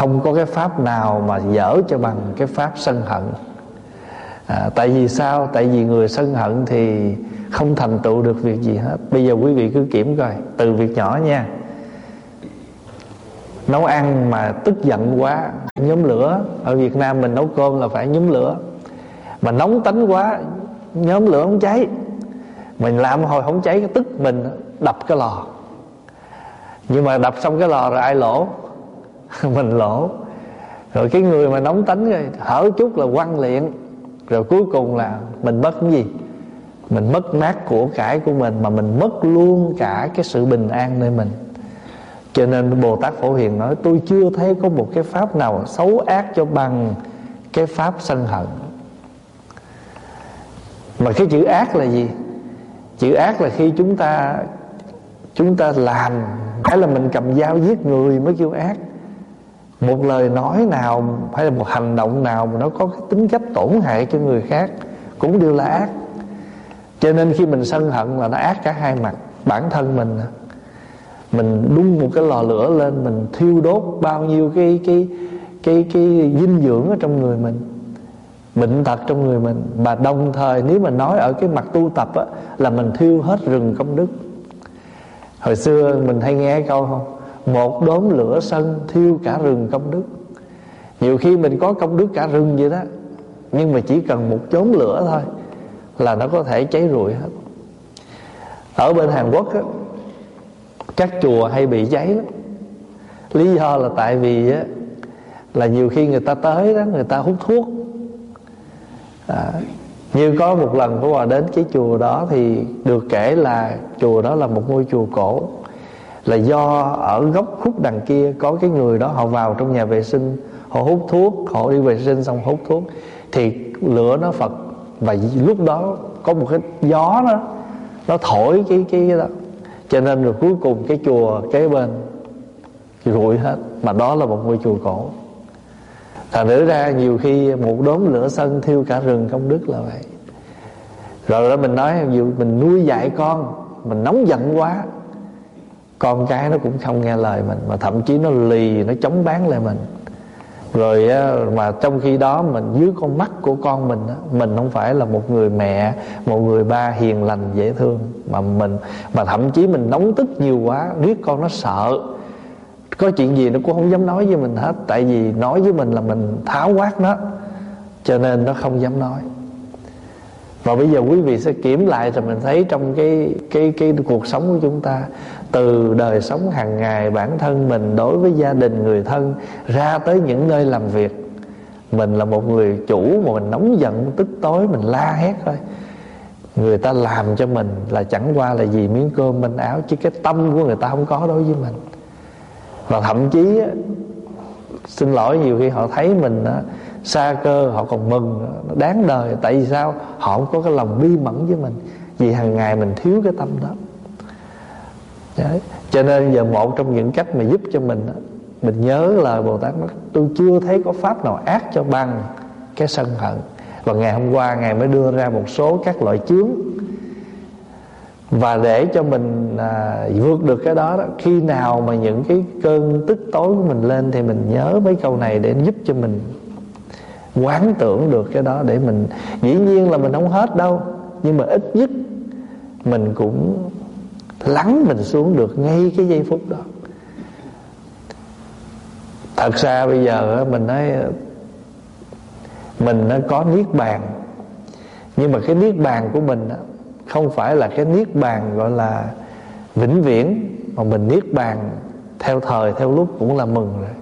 không có cái pháp nào mà dở cho bằng cái pháp sân hận. Tại vì sao? Tại vì người sân hận thì không thành tựu được việc gì hết. Bây giờ quý vị cứ kiểm coi, từ việc nhỏ nha. Nấu ăn mà tức giận quá nhóm lửa. Ở Việt Nam mình nấu cơm là phải nhóm lửa. Mà nóng tánh quá nhóm lửa không cháy. Mình làm hồi không cháy, cái tức mình đập cái lò. Nhưng mà đập xong cái lò rồi ai lỗ? Mình lỗ. Rồi cái người mà nóng tánh rồi hở chút là quăng liền. Rồi cuối cùng là mình mất cái gì? Mình mất mát của cải của mình, mà mình mất luôn cả cái sự bình an nơi mình. Cho nên Bồ Tát Phổ Hiền nói: tôi chưa thấy có một cái pháp nào xấu ác cho bằng cái pháp sân hận. Mà cái chữ ác là gì? Chữ ác là khi chúng ta làm, hay là mình cầm dao giết người mới kêu ác. Một lời nói nào hay là một hành động nào mà nó có cái tính cách tổn hại cho người khác cũng đều là ác. Cho nên khi mình sân hận là nó ác cả hai mặt. Bản thân mình đun một cái lò lửa lên, mình thiêu đốt bao nhiêu cái dinh dưỡng ở trong người mình, bệnh tật trong người mình. Và đồng thời nếu mà nói ở cái mặt tu tập á, là mình thiêu hết rừng công đức. Hồi xưa mình hay nghe câu không? Một đốm lửa sân thiêu cả rừng công đức. Nhiều khi mình có công đức cả rừng vậy đó, nhưng mà chỉ cần một chốn lửa thôi là nó có thể cháy rụi hết. Ở bên Hàn Quốc á, các chùa hay bị cháy lắm. Lý do là tại vì á, là nhiều khi người ta tới đó, người ta hút thuốc. Như có một lần Pháp Hòa đến cái chùa đó, thì được kể là chùa đó là một ngôi chùa cổ. Là do ở góc khúc đằng kia có cái người đó, họ vào trong nhà vệ sinh, họ hút thuốc, họ đi vệ sinh xong hút thuốc, thì lửa nó phật. Và lúc đó có một cái gió nó thổi cái đó. Cho nên rồi cuối cùng cái chùa kế bên rụi hết. Mà đó là một ngôi chùa cổ. Thành thử ra nhiều khi một đốm lửa sân thiêu cả rừng công đức là vậy. Rồi đó mình nói, ví dụ mình nuôi dạy con, mình nóng giận quá, con cái nó cũng không nghe lời mình, mà thậm chí nó lì, nó chống bán lại mình. Rồi mà trong khi đó mình dưới con mắt của con mình á, mình không phải là một người mẹ, một người ba hiền lành dễ thương, mà thậm chí mình nóng tức nhiều quá, riết con nó sợ, có chuyện gì nó cũng không dám nói với mình hết. Tại vì nói với mình là mình tháo quát nó, cho nên nó không dám nói. Và bây giờ quý vị sẽ kiểm lại rồi mình thấy trong cái cuộc sống của chúng ta, từ đời sống hàng ngày bản thân mình đối với gia đình, người thân, ra tới những nơi làm việc, mình là một người chủ mà mình nóng giận tức tối, mình la hét thôi. Người ta làm cho mình là chẳng qua là vì miếng cơm manh áo, chứ cái tâm của người ta không có đối với mình. Và thậm chí xin lỗi, nhiều khi họ thấy mình sa cơ, họ còn mừng, nó đáng đời. Tại vì sao? Họ không có cái lòng bi mẫn với mình, vì hàng ngày mình thiếu cái tâm đó. Đấy. Cho nên giờ một trong những cách mà giúp cho mình nhớ lời Bồ Tát nói: tôi chưa thấy có pháp nào ác cho bằng cái sân hận. Và ngày hôm qua Ngài mới đưa ra một số các loại chướng. Và để cho mình vượt được cái đó, khi nào mà những cái cơn tức tối của mình lên, thì mình nhớ mấy câu này để giúp cho mình quán tưởng được cái đó. Để mình, dĩ nhiên là mình không hết đâu, nhưng mà ít nhất mình cũng lắng mình xuống được ngay cái giây phút đó. Thật ra bây giờ mình nói mình nó có niết bàn, nhưng mà cái niết bàn của mình không phải là cái niết bàn gọi là vĩnh viễn, mà mình niết bàn theo thời theo lúc cũng là mừng rồi.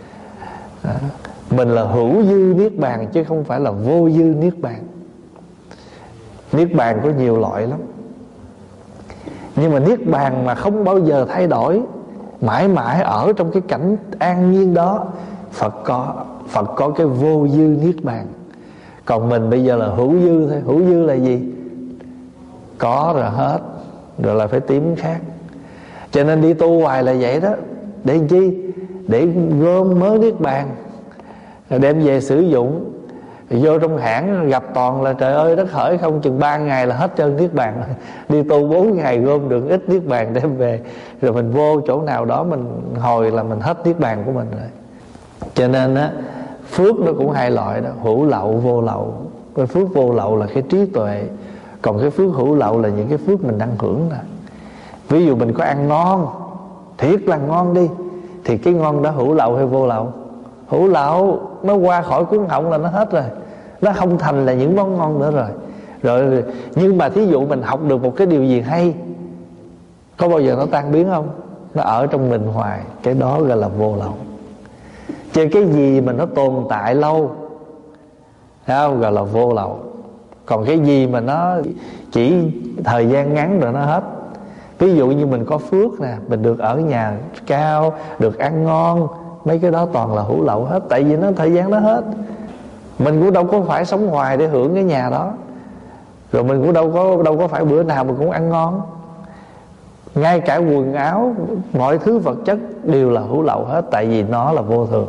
Mình là hữu dư niết bàn chứ không phải là vô dư niết bàn. Niết bàn có nhiều loại lắm, nhưng mà niết bàn mà không bao giờ thay đổi, mãi mãi ở trong cái cảnh an nhiên đó, Phật có cái vô dư niết bàn. Còn mình bây giờ là hữu dư thôi. Hữu dư là gì? Có rồi hết, rồi là phải tìm khác. Cho nên đi tu hoài là vậy đó. Để làm chi? Để gom mớ niết bàn, rồi đem về sử dụng. Rồi vô trong hãng gặp toàn là trời ơi đất hỡi không, chừng 3 ngày là hết trơn niết bàn rồi. Đi tu 4 ngày gom được ít niết bàn đem về, rồi mình vô chỗ nào đó mình hồi là mình hết niết bàn của mình rồi. Cho nên á, phước nó cũng hai loại đó, hữu lậu vô lậu. Cái phước vô lậu là cái trí tuệ, còn cái phước hữu lậu là những cái phước mình đang hưởng nè. Ví dụ mình có ăn ngon, thiệt là ngon đi, thì cái ngon đó hữu lậu hay vô lậu? Hữu lậu. Nó qua khỏi cuống họng là nó hết rồi, nó không thành là những món ngon nữa rồi. Nhưng mà thí dụ mình học được một cái điều gì hay, có bao giờ nó tan biến không? Nó ở trong mình hoài, cái đó gọi là vô lậu. Chứ cái gì mà nó tồn tại lâu, thấy không, gọi là vô lậu. Còn cái gì mà nó chỉ thời gian ngắn rồi nó hết. Ví dụ như mình có phước nè, mình được ở nhà cao, được ăn ngon, mấy cái đó toàn là hữu lậu hết. Tại vì nó thời gian nó hết. Mình cũng đâu có phải sống hoài để hưởng cái nhà đó, rồi mình cũng đâu có phải bữa nào mình cũng ăn ngon. Ngay cả quần áo, mọi thứ vật chất đều là hữu lậu hết, tại vì nó là vô thường.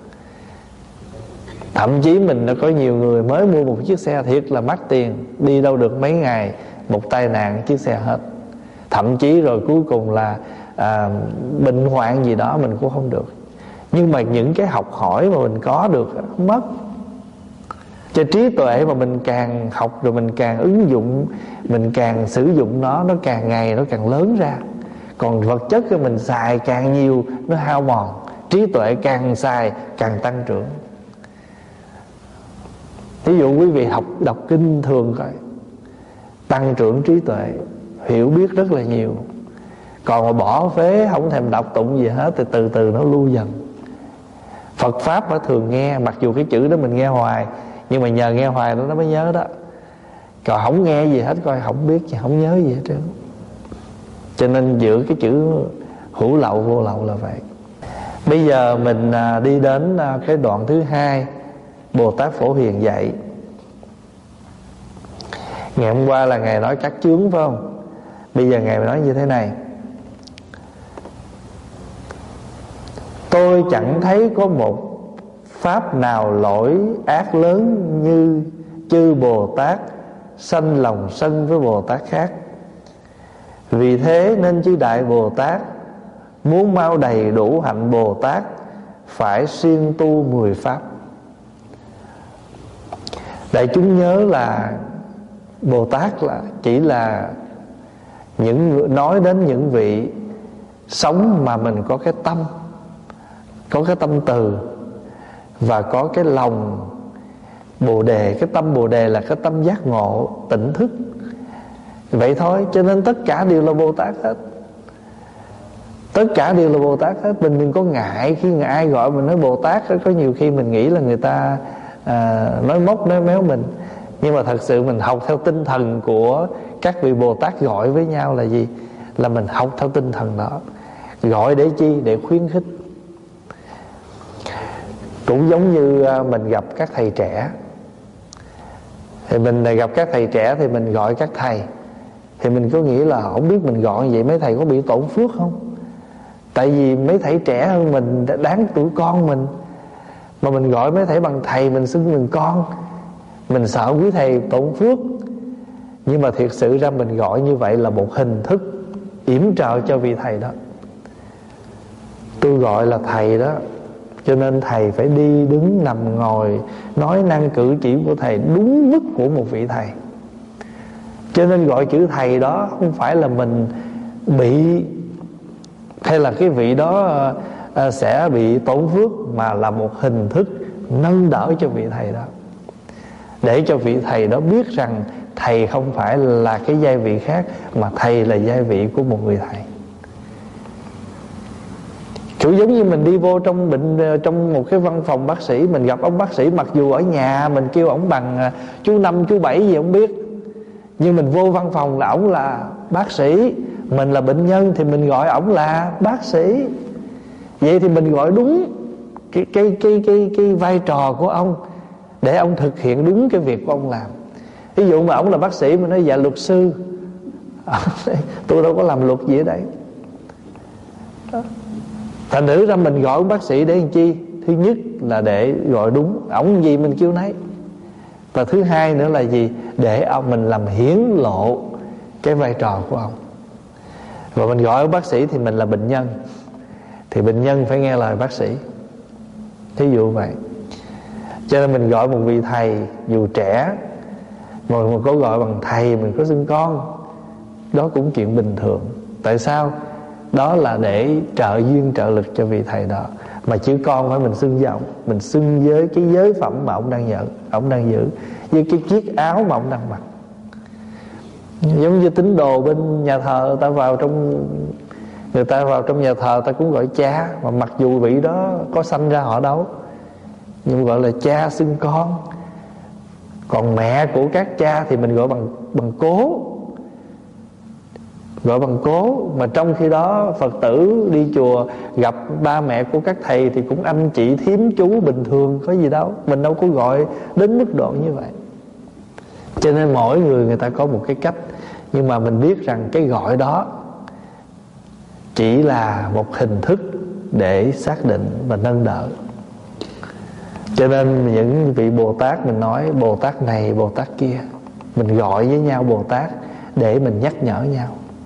Thậm chí mình đã có nhiều người mới mua một chiếc xe thiệt là mắc tiền, đi đâu được mấy ngày, một tai nạn chiếc xe hết. Thậm chí rồi cuối cùng là bệnh hoạn gì đó mình cũng không được. Nhưng mà những cái học hỏi mà mình có được không mất. Cho trí tuệ mà mình càng học rồi mình càng ứng dụng, mình càng sử dụng nó càng ngày nó càng lớn ra. Còn vật chất của mình xài càng nhiều nó hao mòn, trí tuệ càng xài càng tăng trưởng. Ví dụ quý vị đọc kinh thường coi, tăng trưởng trí tuệ, hiểu biết rất là nhiều. Còn mà bỏ phế không thèm đọc tụng gì hết thì từ từ nó lưu dần. Phật Pháp nó thường nghe, mặc dù cái chữ đó mình nghe hoài, nhưng mà nhờ nghe hoài nó mới nhớ đó. Còn không nghe gì hết, coi không biết gì, không nhớ gì hết trơn. Cho nên giữ cái chữ hữu lậu vô lậu là vậy. Bây giờ mình đi đến cái đoạn thứ hai, Bồ Tát Phổ Hiền dạy. Ngày hôm qua là Ngài nói các chướng phải không? Bây giờ Ngài nói như thế này: tôi chẳng thấy có một pháp nào lỗi ác lớn như chư Bồ Tát sanh lòng sân với Bồ Tát khác. Vì thế nên chư Đại Bồ Tát muốn mau đầy đủ hạnh Bồ Tát phải siêng tu 10 pháp. Đại chúng nhớ là Bồ Tát là chỉ là nói đến những vị sống mà mình có cái tâm, có cái tâm từ và có cái lòng Bồ Đề. Cái tâm Bồ Đề là cái tâm giác ngộ, tỉnh thức, vậy thôi. Cho nên tất cả đều là Bồ Tát hết. Tất cả đều là Bồ Tát hết. Mình đừng có ngại khi ai gọi mình nói Bồ Tát. Có nhiều khi mình nghĩ là người ta nói móc nói méo mình. Nhưng mà thật sự mình học theo tinh thần của các vị Bồ Tát gọi với nhau là gì? Là mình học theo tinh thần đó. Gọi để chi? Để khuyến khích. Cũng giống như mình gặp các thầy trẻ, thì mình gặp các thầy trẻ thì mình gọi các thầy, thì mình có nghĩ là không biết mình gọi vậy mấy thầy có bị tổn phước không? Tại vì mấy thầy trẻ hơn mình, đáng tuổi con mình, mà mình gọi mấy thầy bằng thầy, mình xưng mình con, mình sợ quý thầy tổn phước. Nhưng mà thiệt sự ra mình gọi như vậy là một hình thức yểm trợ cho vị thầy đó. Tôi gọi là thầy đó, cho nên thầy phải đi đứng nằm ngồi, nói năng cử chỉ của thầy đúng mức của một vị thầy. Cho nên gọi chữ thầy đó không phải là mình bị, hay là cái vị đó sẽ bị tổn phước, mà là một hình thức nâng đỡ cho vị thầy đó, để cho vị thầy đó biết rằng thầy không phải là cái giai vị khác, mà thầy là giai vị của một người thầy. Kiểu giống như mình đi vô trong một cái văn phòng bác sĩ, mình gặp ông bác sĩ, mặc dù ở nhà mình kêu ổng bằng chú Năm chú Bảy gì không biết, nhưng mình vô văn phòng là ổng là bác sĩ, mình là bệnh nhân thì mình gọi ổng là bác sĩ. Vậy thì mình gọi đúng cái vai trò của ông, để ông thực hiện đúng cái việc của ông làm. Ví dụ mà ổng là bác sĩ, mình nói dạ luật sư, tôi đâu có làm luật gì ở đây. Thành thử ra mình gọi ông bác sĩ để làm chi? Thứ nhất là để gọi đúng, ổng gì mình kêu nấy. Và thứ hai nữa là gì? Để ông mình làm hiển lộ cái vai trò của ông. Và mình gọi ông bác sĩ thì mình là bệnh nhân, thì bệnh nhân phải nghe lời bác sĩ. thí dụ vậy. Cho nên mình gọi một vị thầy dù trẻ, mà mình có gọi bằng thầy, mình có xưng con, đó cũng chuyện bình thường. Tại sao? Đó là để trợ duyên trợ lực cho vị thầy đó. Mà chữ con phải mình xưng với ông, mình xưng với cái giới phẩm mà ông đang giữ, với cái chiếc áo mà ông đang mặc. Giống như tín đồ bên nhà thờ, người ta vào trong nhà thờ ta cũng gọi cha, mà mặc dù vị đó có sanh ra họ đâu, nhưng gọi là cha xưng con. Còn mẹ của các cha thì mình gọi bằng cố, gọi bằng cố. Mà trong khi đó Phật tử đi chùa gặp ba mẹ của các thầy thì cũng anh chị thím chú bình thường, có gì đâu, mình đâu có gọi đến mức độ như vậy. Cho nên mỗi người ta có một cái cách, nhưng mà mình biết rằng cái gọi đó chỉ là một hình thức để xác định và nâng đỡ. Cho nên những vị Bồ Tát, mình nói Bồ Tát này Bồ Tát kia, mình gọi với nhau Bồ Tát để mình nhắc nhở nhau.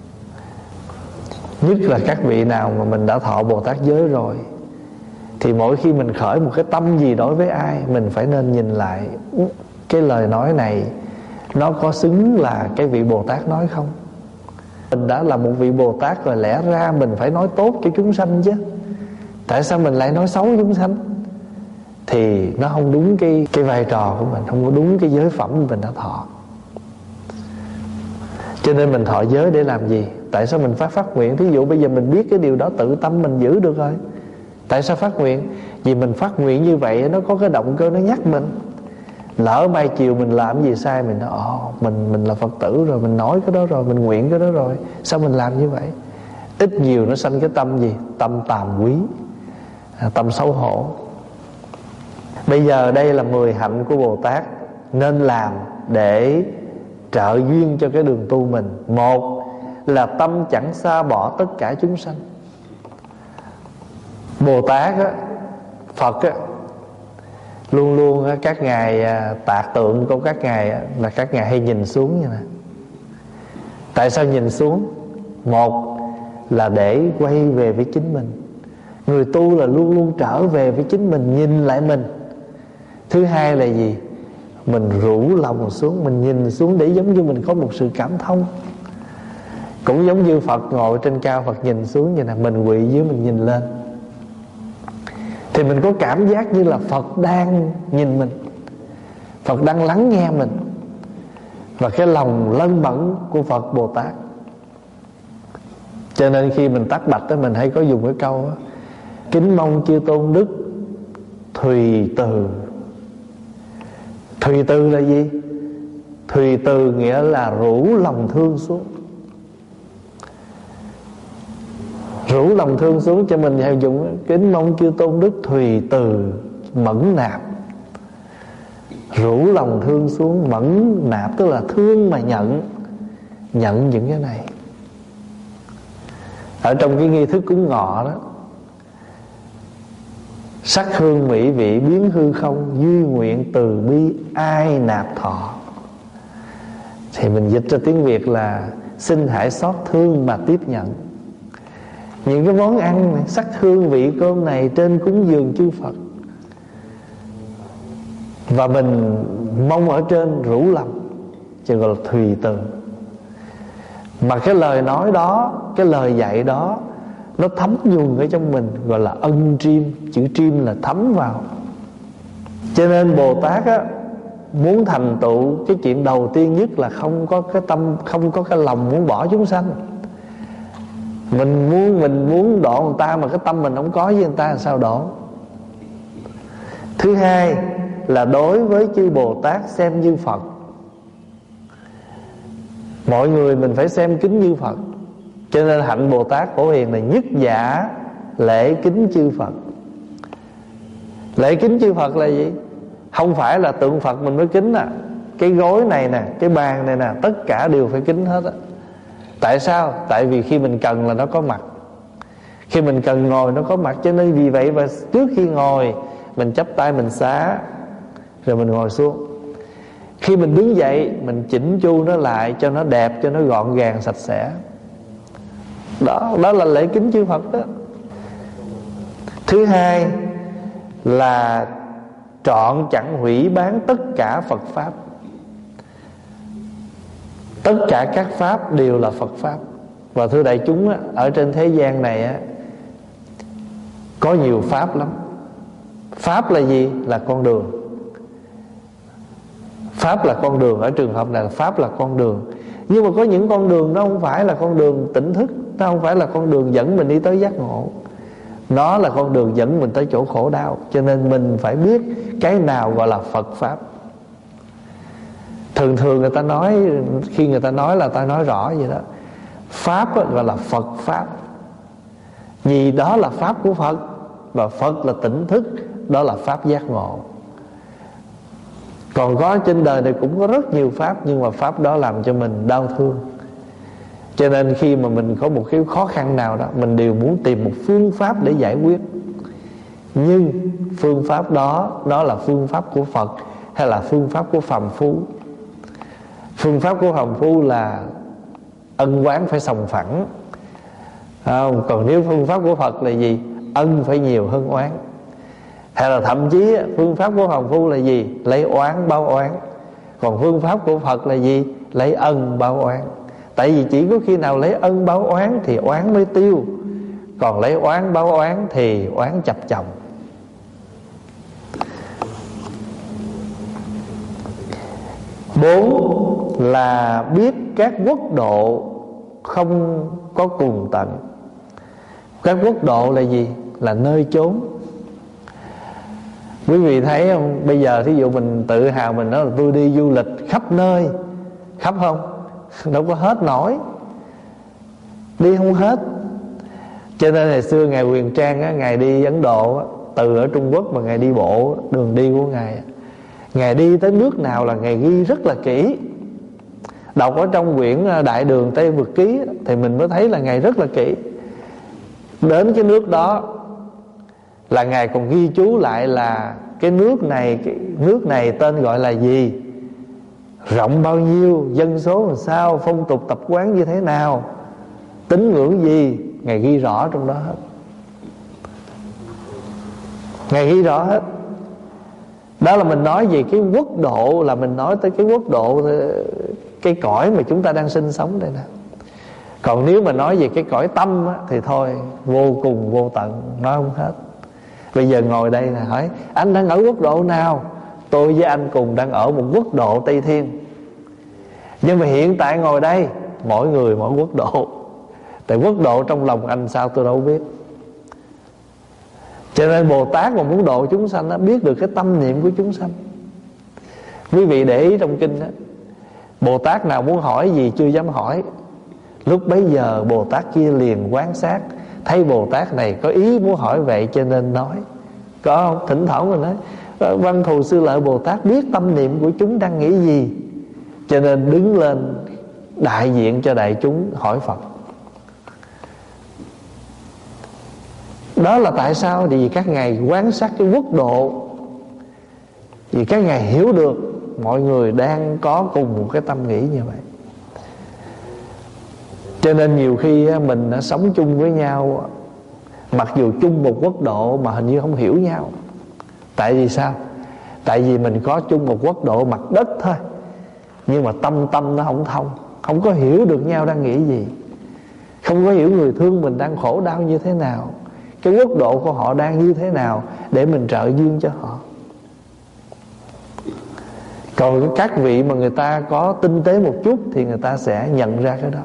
Nhất là các vị nào mà mình đã thọ Bồ Tát giới rồi, thì mỗi khi mình khởi một cái tâm gì đối với ai, mình phải nên nhìn lại cái lời nói này nó có xứng là cái vị Bồ Tát nói không. Mình đã là một vị Bồ Tát rồi, lẽ ra mình phải nói tốt cho chúng sanh chứ. Tại sao mình lại nói xấu chúng sanh? Thì nó không đúng cái vai trò của mình, không có đúng cái giới phẩm mình đã thọ. Cho nên mình thọ giới để làm gì? Tại sao mình phát nguyện? Thí dụ bây giờ mình biết cái điều đó, tự tâm mình giữ được rồi, tại sao phát nguyện? Vì mình phát nguyện như vậy nó có cái động cơ, nó nhắc mình. Lỡ mai chiều mình làm gì sai, mình nói mình là Phật tử rồi, mình nói cái đó rồi, mình nguyện cái đó rồi, sao mình làm như vậy? Ít nhiều nó sanh cái tâm gì? Tâm tàm quý, tâm xấu hổ. Bây giờ đây là 10 hạnh của Bồ Tát nên làm để trợ duyên cho cái đường tu mình. Một là tâm chẳng xa bỏ tất cả chúng sanh. Bồ Tát á, Phật á, luôn luôn á, các ngài tạc tượng của các ngài á, là các ngài hay nhìn xuống như này. Tại sao nhìn xuống? Một là để quay về với chính mình. Người tu là luôn luôn trở về với chính mình, nhìn lại mình. Thứ hai là gì? Mình rũ lòng xuống, mình nhìn xuống để giống như mình có một sự cảm thông. Cũng giống như Phật ngồi trên cao, Phật nhìn xuống như này, mình quỳ dưới mình nhìn lên, thì mình có cảm giác như là Phật đang nhìn mình, Phật đang lắng nghe mình. Và cái lòng lân bẩn của Phật Bồ Tát. Cho nên khi mình tác bạch đó, mình hay có dùng cái câu đó, kính mong chư tôn đức thùy từ. Thùy từ là gì? Thùy từ nghĩa là rũ lòng thương xuống. Rũ lòng thương xuống, cho mình hay dùng kính mong chư tôn đức thùy từ mẫn nạp. Rũ lòng thương xuống, mẫn nạp tức là thương mà nhận những cái này. Ở trong cái nghi thức cúng ngọ đó, sắc hương mỹ vị biến hư không, duy nguyện từ bi ai nạp thọ. Thì mình dịch ra tiếng Việt là xin hãy xót thương mà tiếp nhận. Những cái món ăn này, sắc hương vị cơm này trên cúng dường chư Phật, và mình mong ở trên rủ lòng, chứ gọi là thùy từ. Mà cái lời nói đó, cái lời dạy đó, nó thấm nhuần ở trong mình, gọi là ân triêm. Chữ triêm là thấm vào. Cho nên Bồ Tát á, muốn thành tựu, cái chuyện đầu tiên nhất là không có cái tâm, không có cái lòng muốn bỏ chúng sanh. Mình muốn độ người ta mà cái tâm mình không có với người ta làm sao độ? Thứ hai là đối với chư Bồ Tát xem như Phật. Mọi người mình phải xem kính như Phật. Cho nên hạnh Bồ Tát Phổ Hiền là nhất giả lễ kính chư Phật. Lễ kính chư Phật là gì? Không phải là tượng Phật mình mới kính à. Cái gối này nè, cái bàn này nè, tất cả đều phải kính hết á. Tại sao? Tại vì khi mình cần là nó có mặt, khi mình cần ngồi nó có mặt. Cho nên vì vậy và trước khi ngồi mình chắp tay mình xá, rồi mình ngồi xuống. Khi mình đứng dậy mình chỉnh chu nó lại cho nó đẹp, cho nó gọn gàng sạch sẽ. Đó là lễ kính chư Phật đó. Thứ hai là trọn chẳng hủy bán tất cả Phật Pháp. Tất cả các Pháp đều là Phật Pháp. Và thưa đại chúng á, ở trên thế gian này á, có nhiều Pháp lắm. Pháp là gì? Là con đường. Pháp là con đường. Ở trường hợp này là Pháp là con đường. Nhưng mà có những con đường nó không phải là con đường tỉnh thức, nó không phải là con đường dẫn mình đi tới giác ngộ, nó là con đường dẫn mình tới chỗ khổ đau. Cho nên mình phải biết cái nào gọi là Phật Pháp. Thường thường người ta nói, khi người ta nói là ta nói rõ vậy đó. Pháp gọi là Phật Pháp, vì đó là Pháp của Phật. Và Phật là tỉnh thức, đó là Pháp giác ngộ. Còn có trên đời này cũng có rất nhiều Pháp, nhưng mà Pháp đó làm cho mình đau thương. Cho nên khi mà mình có một cái khó khăn nào đó, mình đều muốn tìm một phương pháp để giải quyết. Nhưng phương pháp đó, đó là phương pháp của Phật hay là phương pháp của phàm phu? Phương pháp của phàm phu là ân oán phải sòng phẳng. Còn nếu phương pháp của Phật là gì? Ân phải nhiều hơn oán. Hay là thậm chí phương pháp của phàm phu là gì? Lấy oán báo oán. Còn phương pháp của Phật là gì? Lấy ân báo oán. Tại vì chỉ có khi nào lấy ân báo oán thì oán mới tiêu. Còn lấy oán báo oán thì oán chập chồng. Bốn là biết các quốc độ không có cùng tận. Các quốc độ là gì? Là nơi chốn. Quý vị thấy không? Bây giờ thí dụ mình tự hào mình nói là tôi đi du lịch khắp nơi. Khắp không? Đâu có hết nổi. Đi không hết. Cho nên hồi xưa Ngài Huyền Trang á, Ngài đi Ấn Độ á, từ ở Trung Quốc mà Ngài đi bộ đường đi của Ngài, Ngài đi tới nước nào là Ngài ghi rất là kỹ. Đọc ở trong quyển Đại Đường Tây Vực Ký thì mình mới thấy là Ngài rất là kỹ. Đến cái nước đó là Ngài còn ghi chú lại là cái nước này tên gọi là gì, rộng bao nhiêu, dân số làm sao, phong tục tập quán như thế nào, tín ngưỡng gì, Ngài ghi rõ trong đó hết. Ngài ghi rõ hết. Đó là mình nói về cái quốc độ, là mình nói tới cái quốc độ, cái cõi mà chúng ta đang sinh sống đây nè. Còn nếu mà nói về cái cõi tâm á, thì thôi vô cùng vô tận, nói không hết. Bây giờ ngồi đây là hỏi anh đang ở quốc độ nào? Tôi với anh cùng đang ở một quốc độ Tây Thiên. Nhưng mà hiện tại ngồi đây, mỗi người mỗi quốc độ. Tại quốc độ trong lòng anh sao tôi đâu biết. Cho nên Bồ Tát mà muốn độ chúng sanh đó, biết được cái tâm niệm của chúng sanh. Quý vị để ý trong kinh đó, Bồ Tát nào muốn hỏi gì chưa dám hỏi, lúc bấy giờ Bồ Tát kia liền quan sát, thấy Bồ Tát này có ý muốn hỏi vậy cho nên nói. Có không? Thỉnh thoảng mình nói Văn Thù Sư Lợi Bồ Tát biết tâm niệm của chúng đang nghĩ gì, cho nên đứng lên đại diện cho đại chúng hỏi Phật. Đó là tại sao? Vì các ngài quan sát cái quốc độ, vì các ngài hiểu được mọi người đang có cùng một cái tâm nghĩ như vậy. Cho nên nhiều khi mình đã sống chung với nhau, mặc dù chung một quốc độ mà hình như không hiểu nhau. Tại vì sao? Tại vì mình có chung một quốc độ mặt đất thôi, nhưng mà tâm nó không thông, không có hiểu được nhau đang nghĩ gì, không có hiểu người thương mình đang khổ đau như thế nào, cái quốc độ của họ đang như thế nào để mình trợ duyên cho họ. Còn các vị mà người ta có tinh tế một chút thì người ta sẽ nhận ra cái đó.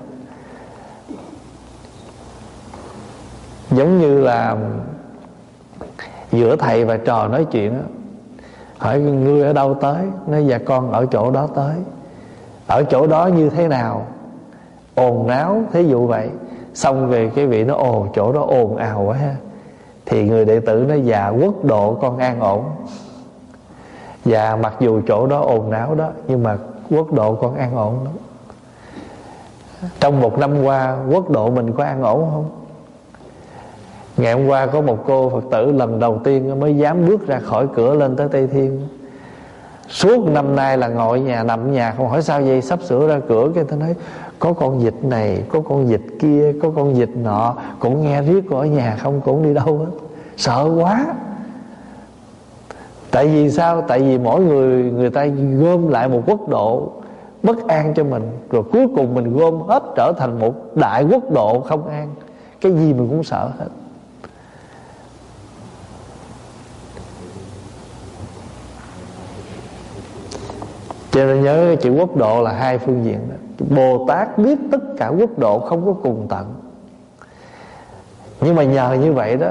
Giống như là giữa thầy và trò nói chuyện đó, hỏi ngươi ở đâu tới, nói dạ con ở chỗ đó tới. Ở chỗ đó như thế nào? Ồn náo, thí dụ vậy. Xong về cái vị nó ồ chỗ đó ồn ào quá ha. Thì người đệ tử nói dạ quốc độ con an ổn. Dạ mặc dù chỗ đó ồn náo đó, nhưng mà quốc độ con an ổn lắm. Trong một năm qua quốc độ mình có an ổn không? Ngày hôm qua có một cô Phật tử lần đầu tiên mới dám bước ra khỏi cửa lên tới Tây Thiên. Suốt năm nay là ngồi ở nhà, nằm ở nhà không. Hỏi sao vậy? Sắp sửa ra cửa, cái tôi nói có con vịt này, có con vịt kia, có con vịt nọ, cũng nghe riết ở nhà không, cũng đi đâu hết. Sợ quá. Tại vì sao? Tại vì mỗi người ta gom lại một quốc độ bất an cho mình, rồi cuối cùng mình gom hết trở thành một đại quốc độ không an. Cái gì mình cũng sợ hết. Cho nên nhớ chữ quốc độ là hai phương diện đó. Bồ Tát biết tất cả quốc độ không có cùng tận, nhưng mà nhờ như vậy đó,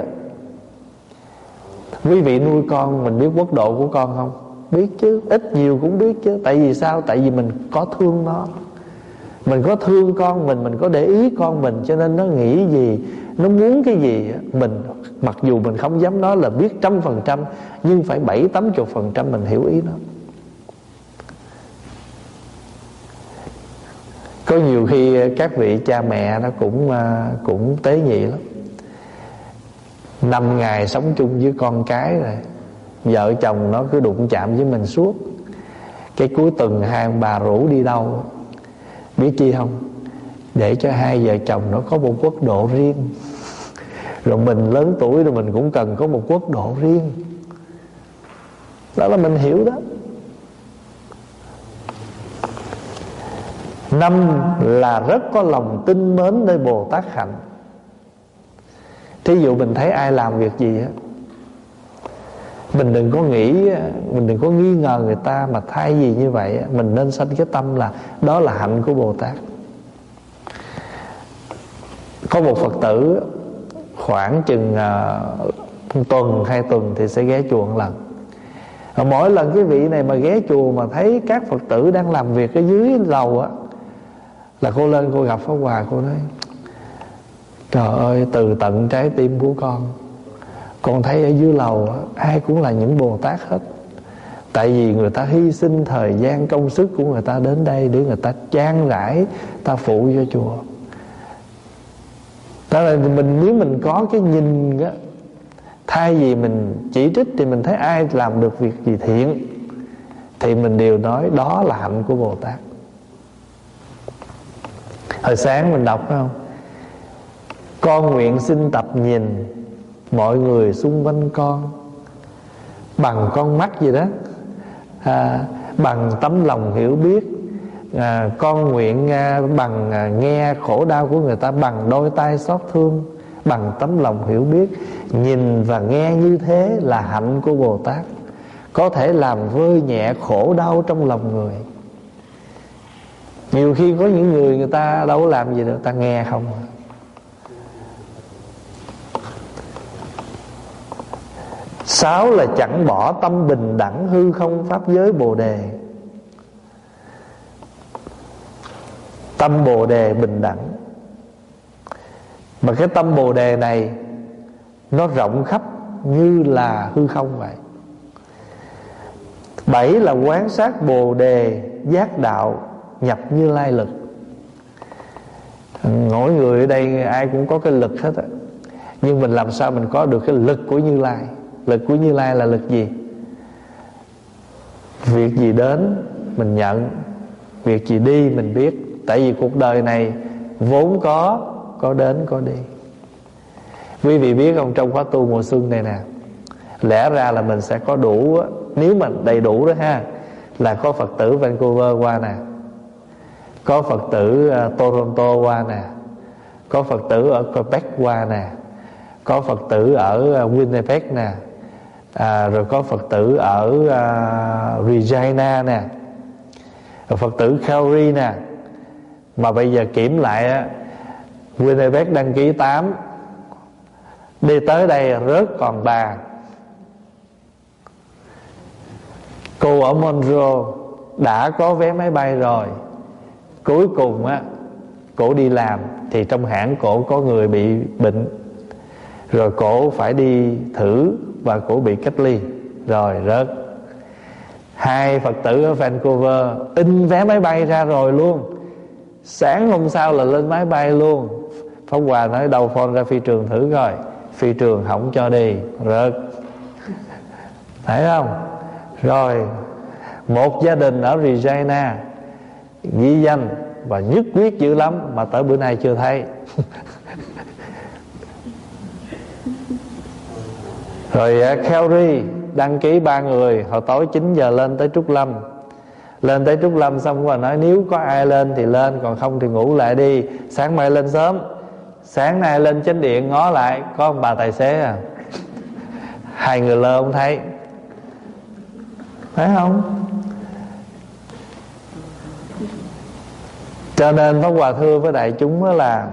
quý vị nuôi con mình biết quốc độ của con không? Biết chứ, ít nhiều cũng biết chứ. Tại vì sao? Tại vì mình có thương nó, mình có thương con mình có để ý con mình, cho nên nó nghĩ gì, nó muốn cái gì, mình mặc dù mình không dám nói là biết 100%, nhưng phải 70-80% mình hiểu ý nó. Có nhiều khi các vị cha mẹ nó cũng tế nhị lắm. 5 ngày sống chung với con cái rồi, vợ chồng nó cứ đụng chạm với mình suốt. Cái cuối tuần hai ông bà rủ đi đâu, biết chi không? Để cho hai vợ chồng nó có một quốc độ riêng. Rồi mình lớn tuổi rồi mình cũng cần có một quốc độ riêng. Đó là mình hiểu đó. 5 là rất có lòng tin mến nơi Bồ Tát hạnh. Thí dụ mình thấy ai làm việc gì á, mình đừng có nghĩ, mình đừng có nghi ngờ người ta, mà thay vì như vậy mình nên sanh cái tâm là đó là hạnh của Bồ Tát. Có một Phật tử khoảng chừng tuần 2 tuần thì sẽ ghé chùa một lần. Mỗi lần cái vị này mà ghé chùa mà thấy các Phật tử đang làm việc ở dưới lầu á, là cô lên cô gặp Pháp Hòa, cô nói: trời ơi, từ tận trái tim của con thấy ở dưới lầu ai cũng là những Bồ Tát hết. Tại vì người ta hy sinh thời gian công sức của người ta đến đây để người ta chan rãi, ta phụ cho chùa. Đó là nếu mình có cái nhìn á, thay vì mình chỉ trích thì mình thấy ai làm được việc gì thiện thì mình đều nói đó là hạnh của Bồ Tát. Hồi sáng mình đọc phải không? Con nguyện xin tập nhìn mọi người xung quanh con bằng con mắt gì đó, bằng tấm lòng hiểu biết. Con nguyện bằng nghe khổ đau của người ta bằng đôi tay xót thương, bằng tấm lòng hiểu biết. Nhìn và nghe như thế là hạnh của Bồ Tát, có thể làm vơi nhẹ khổ đau trong lòng người. Nhiều khi có những người ta đâu có làm gì đâu, ta nghe không. 6 là chẳng bỏ tâm bình đẳng hư không pháp giới Bồ Đề. Tâm Bồ Đề bình đẳng, mà cái tâm Bồ Đề này nó rộng khắp như là hư không vậy. 7 là quán sát Bồ Đề giác đạo nhập Như Lai lực. Mỗi người ở đây ai cũng có cái lực hết á, nhưng mình làm sao mình có được cái lực của Như Lai? Lực của Như Lai là lực gì? Việc gì đến mình nhận, việc gì đi mình biết. Tại vì cuộc đời này vốn có đến có đi. Quý vị biết không, trong khóa tu mùa xuân này nè, lẽ ra là mình sẽ có đủ, nếu mà đầy đủ đó ha, là có Phật tử Vancouver qua nè, có Phật tử Toronto qua nè, có Phật tử ở Quebec qua nè, có Phật tử ở Winnipeg nè, rồi có Phật tử ở Regina nè, rồi Phật tử Calgary nè. Mà bây giờ kiểm lại á, Winnipeg đăng ký 8, đi tới đây rớt còn 3. Cô ở Montreal đã có vé máy bay rồi, cuối cùng á cổ đi làm thì trong hãng cổ có người bị bệnh, rồi cổ phải đi thử và cổ bị cách ly, rồi rớt. 2 Phật tử ở Vancouver in vé máy bay ra rồi luôn, sáng hôm sau là lên máy bay luôn. Pháp Hòa nói đầu phone ra phi trường thử coi, phi trường không cho đi, rớt. Thấy không? Rồi một gia đình ở Regina ghi danh và nhất quyết dữ lắm, mà tới bữa nay chưa thấy. Rồi Calgary đăng ký 3 người, hồi tối 9 giờ lên tới Trúc Lâm. Lên tới Trúc Lâm xong rồi nói nếu có ai lên thì lên, còn không thì ngủ lại đi, sáng mai lên sớm. Sáng nay lên chánh điện ngó lại có ông bà tài xế à, 2 người lơ không thấy, phải không? Cho nên Pháp Hòa thưa với đại chúng đó là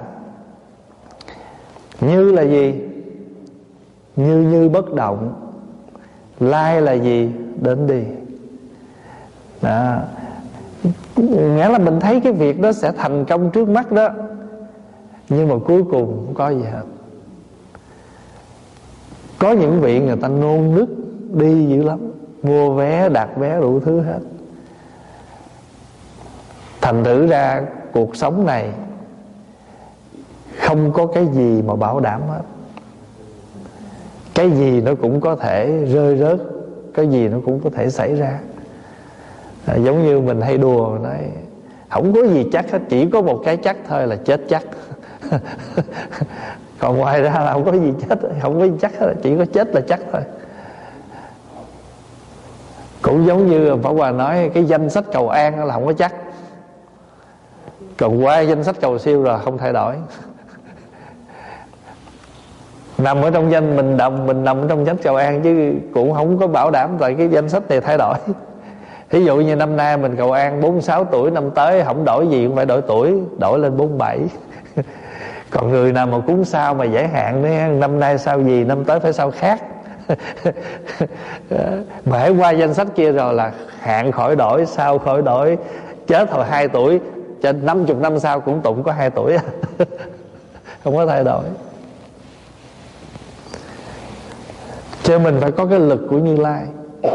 như là gì? Như bất động. Lai là gì? Đến đi. Đó. Nghĩa là mình thấy cái việc đó sẽ thành công trước mắt đó, nhưng mà cuối cùng không có gì hết. Có những vị người ta nôn nức đi dữ lắm, mua vé, đặt vé đủ thứ hết. Thành thử ra cuộc sống này không có cái gì mà bảo đảm hết. Cái gì nó cũng có thể rơi rớt, cái gì nó cũng có thể xảy ra. Giống như mình hay đùa nói không có gì chắc hết, chỉ có một cái chắc thôi là chết chắc. Còn ngoài ra là không có gì chết, không có gì chắc hết, chỉ có chết là chắc thôi. Cũng giống như Pháp Hòa nói cái danh sách cầu an là không có chắc, còn qua danh sách cầu siêu rồi không thay đổi. Nằm ở trong danh mình nằm ở trong danh cầu an chứ cũng không có bảo đảm tại cái danh sách này thay đổi. Ví dụ như năm nay mình cầu an 46 tuổi, năm tới không đổi gì cũng phải đổi tuổi, đổi lên 47. Còn người nào mà cúng sao mà giải hạn nữa, năm nay sao gì năm tới phải sao khác. Mà hãy qua danh sách kia rồi là hạn khỏi đổi, sao khỏi đổi, chết hồi 2 tuổi, trên 50 năm sau cũng tụng có 2 tuổi. Không có thay đổi. Cho mình phải có cái lực của Như Lai.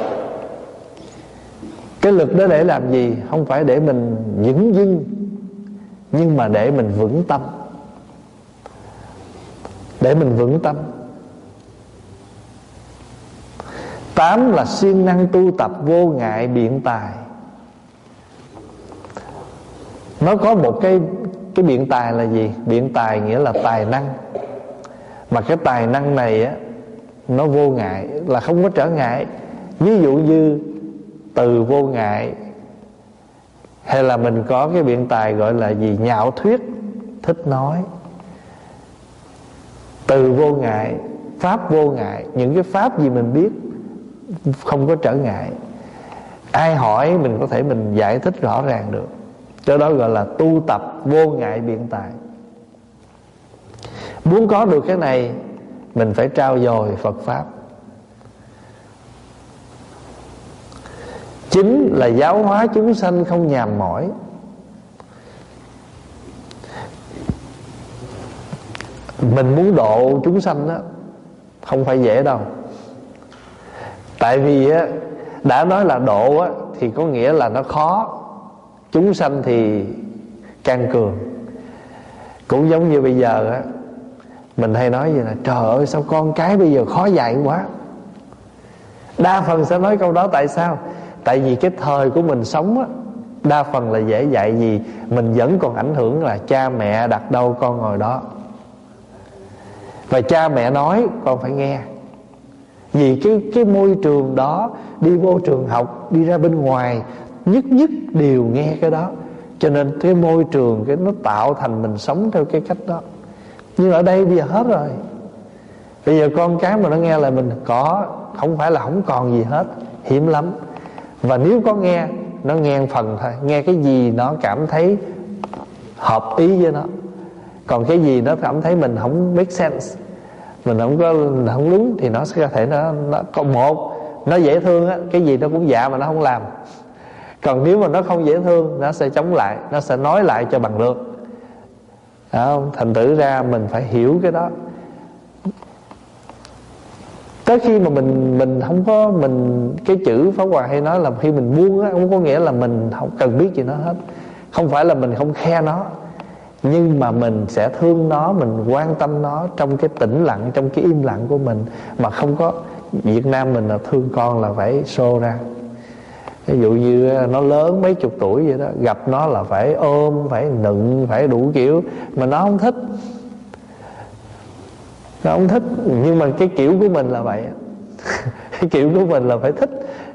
Cái lực đó để làm gì? Không phải để mình dửng dưng, nhưng mà để mình vững tâm. Để mình vững tâm. 8 là siêng năng tu tập vô ngại biện tài. Nó có một cái biện tài là gì? Biện tài nghĩa là tài năng. Mà cái tài năng này á, nó vô ngại, là không có trở ngại. Ví dụ như từ vô ngại, hay là mình có cái biện tài gọi là gì? Nhạo thuyết, thích nói. Từ vô ngại, pháp vô ngại, những cái pháp gì mình biết không có trở ngại. Ai hỏi mình có thể mình giải thích rõ ràng được. Cho đó gọi là tu tập vô ngại biện tài. Muốn có được cái này, mình phải trau dồi Phật Pháp. 9 là giáo hóa chúng sanh không nhàm mỏi. Mình muốn độ chúng sanh đó không phải dễ đâu. Tại vì á, đã nói là độ á, thì có nghĩa là nó khó. Chúng sanh thì can cường. Cũng giống như bây giờ á, mình hay nói vậy là trời ơi sao con cái bây giờ khó dạy quá. Đa phần sẽ nói câu đó. Tại sao? Tại vì cái thời của mình sống á, đa phần là dễ dạy gì. Mình vẫn còn ảnh hưởng là cha mẹ đặt đâu con ngồi đó. Và cha mẹ nói con phải nghe. Vì cái môi trường đó, đi vô trường học, đi ra bên ngoài, nhất đều nghe cái đó. Cho nên cái môi trường cái nó tạo thành mình sống theo cái cách đó. Nhưng ở đây bây giờ hết rồi. Bây giờ con cái mà nó nghe là mình có, không phải là không còn gì hết, hiếm lắm. Và nếu có nghe, nó nghe phần thôi, nghe cái gì nó cảm thấy hợp ý với nó. Còn cái gì nó cảm thấy mình không make sense, mình không đúng, thì nó sẽ có thể nó còn một, nó dễ thương á, cái gì nó cũng dạ mà nó không làm. Còn nếu mà nó không dễ thương, nó sẽ chống lại, nó sẽ nói lại cho bằng được. Không? Thành thử ra mình phải hiểu cái đó. Tới khi mà mình không có, mình cái chữ Pháp Hòa hay nói là khi mình buông á, không có nghĩa là mình không cần biết gì nó hết. Không phải là mình không khe nó, nhưng mà mình sẽ thương nó, mình quan tâm nó trong cái tĩnh lặng, trong cái im lặng của mình. Mà không có, Việt Nam mình là thương con là phải show ra. Ví dụ như nó lớn mấy chục tuổi vậy đó, gặp nó là phải ôm, phải nựng, phải đủ kiểu. Mà nó không thích. Nó không thích. Nhưng mà cái kiểu của mình là vậy. Cái kiểu của mình là phải thích.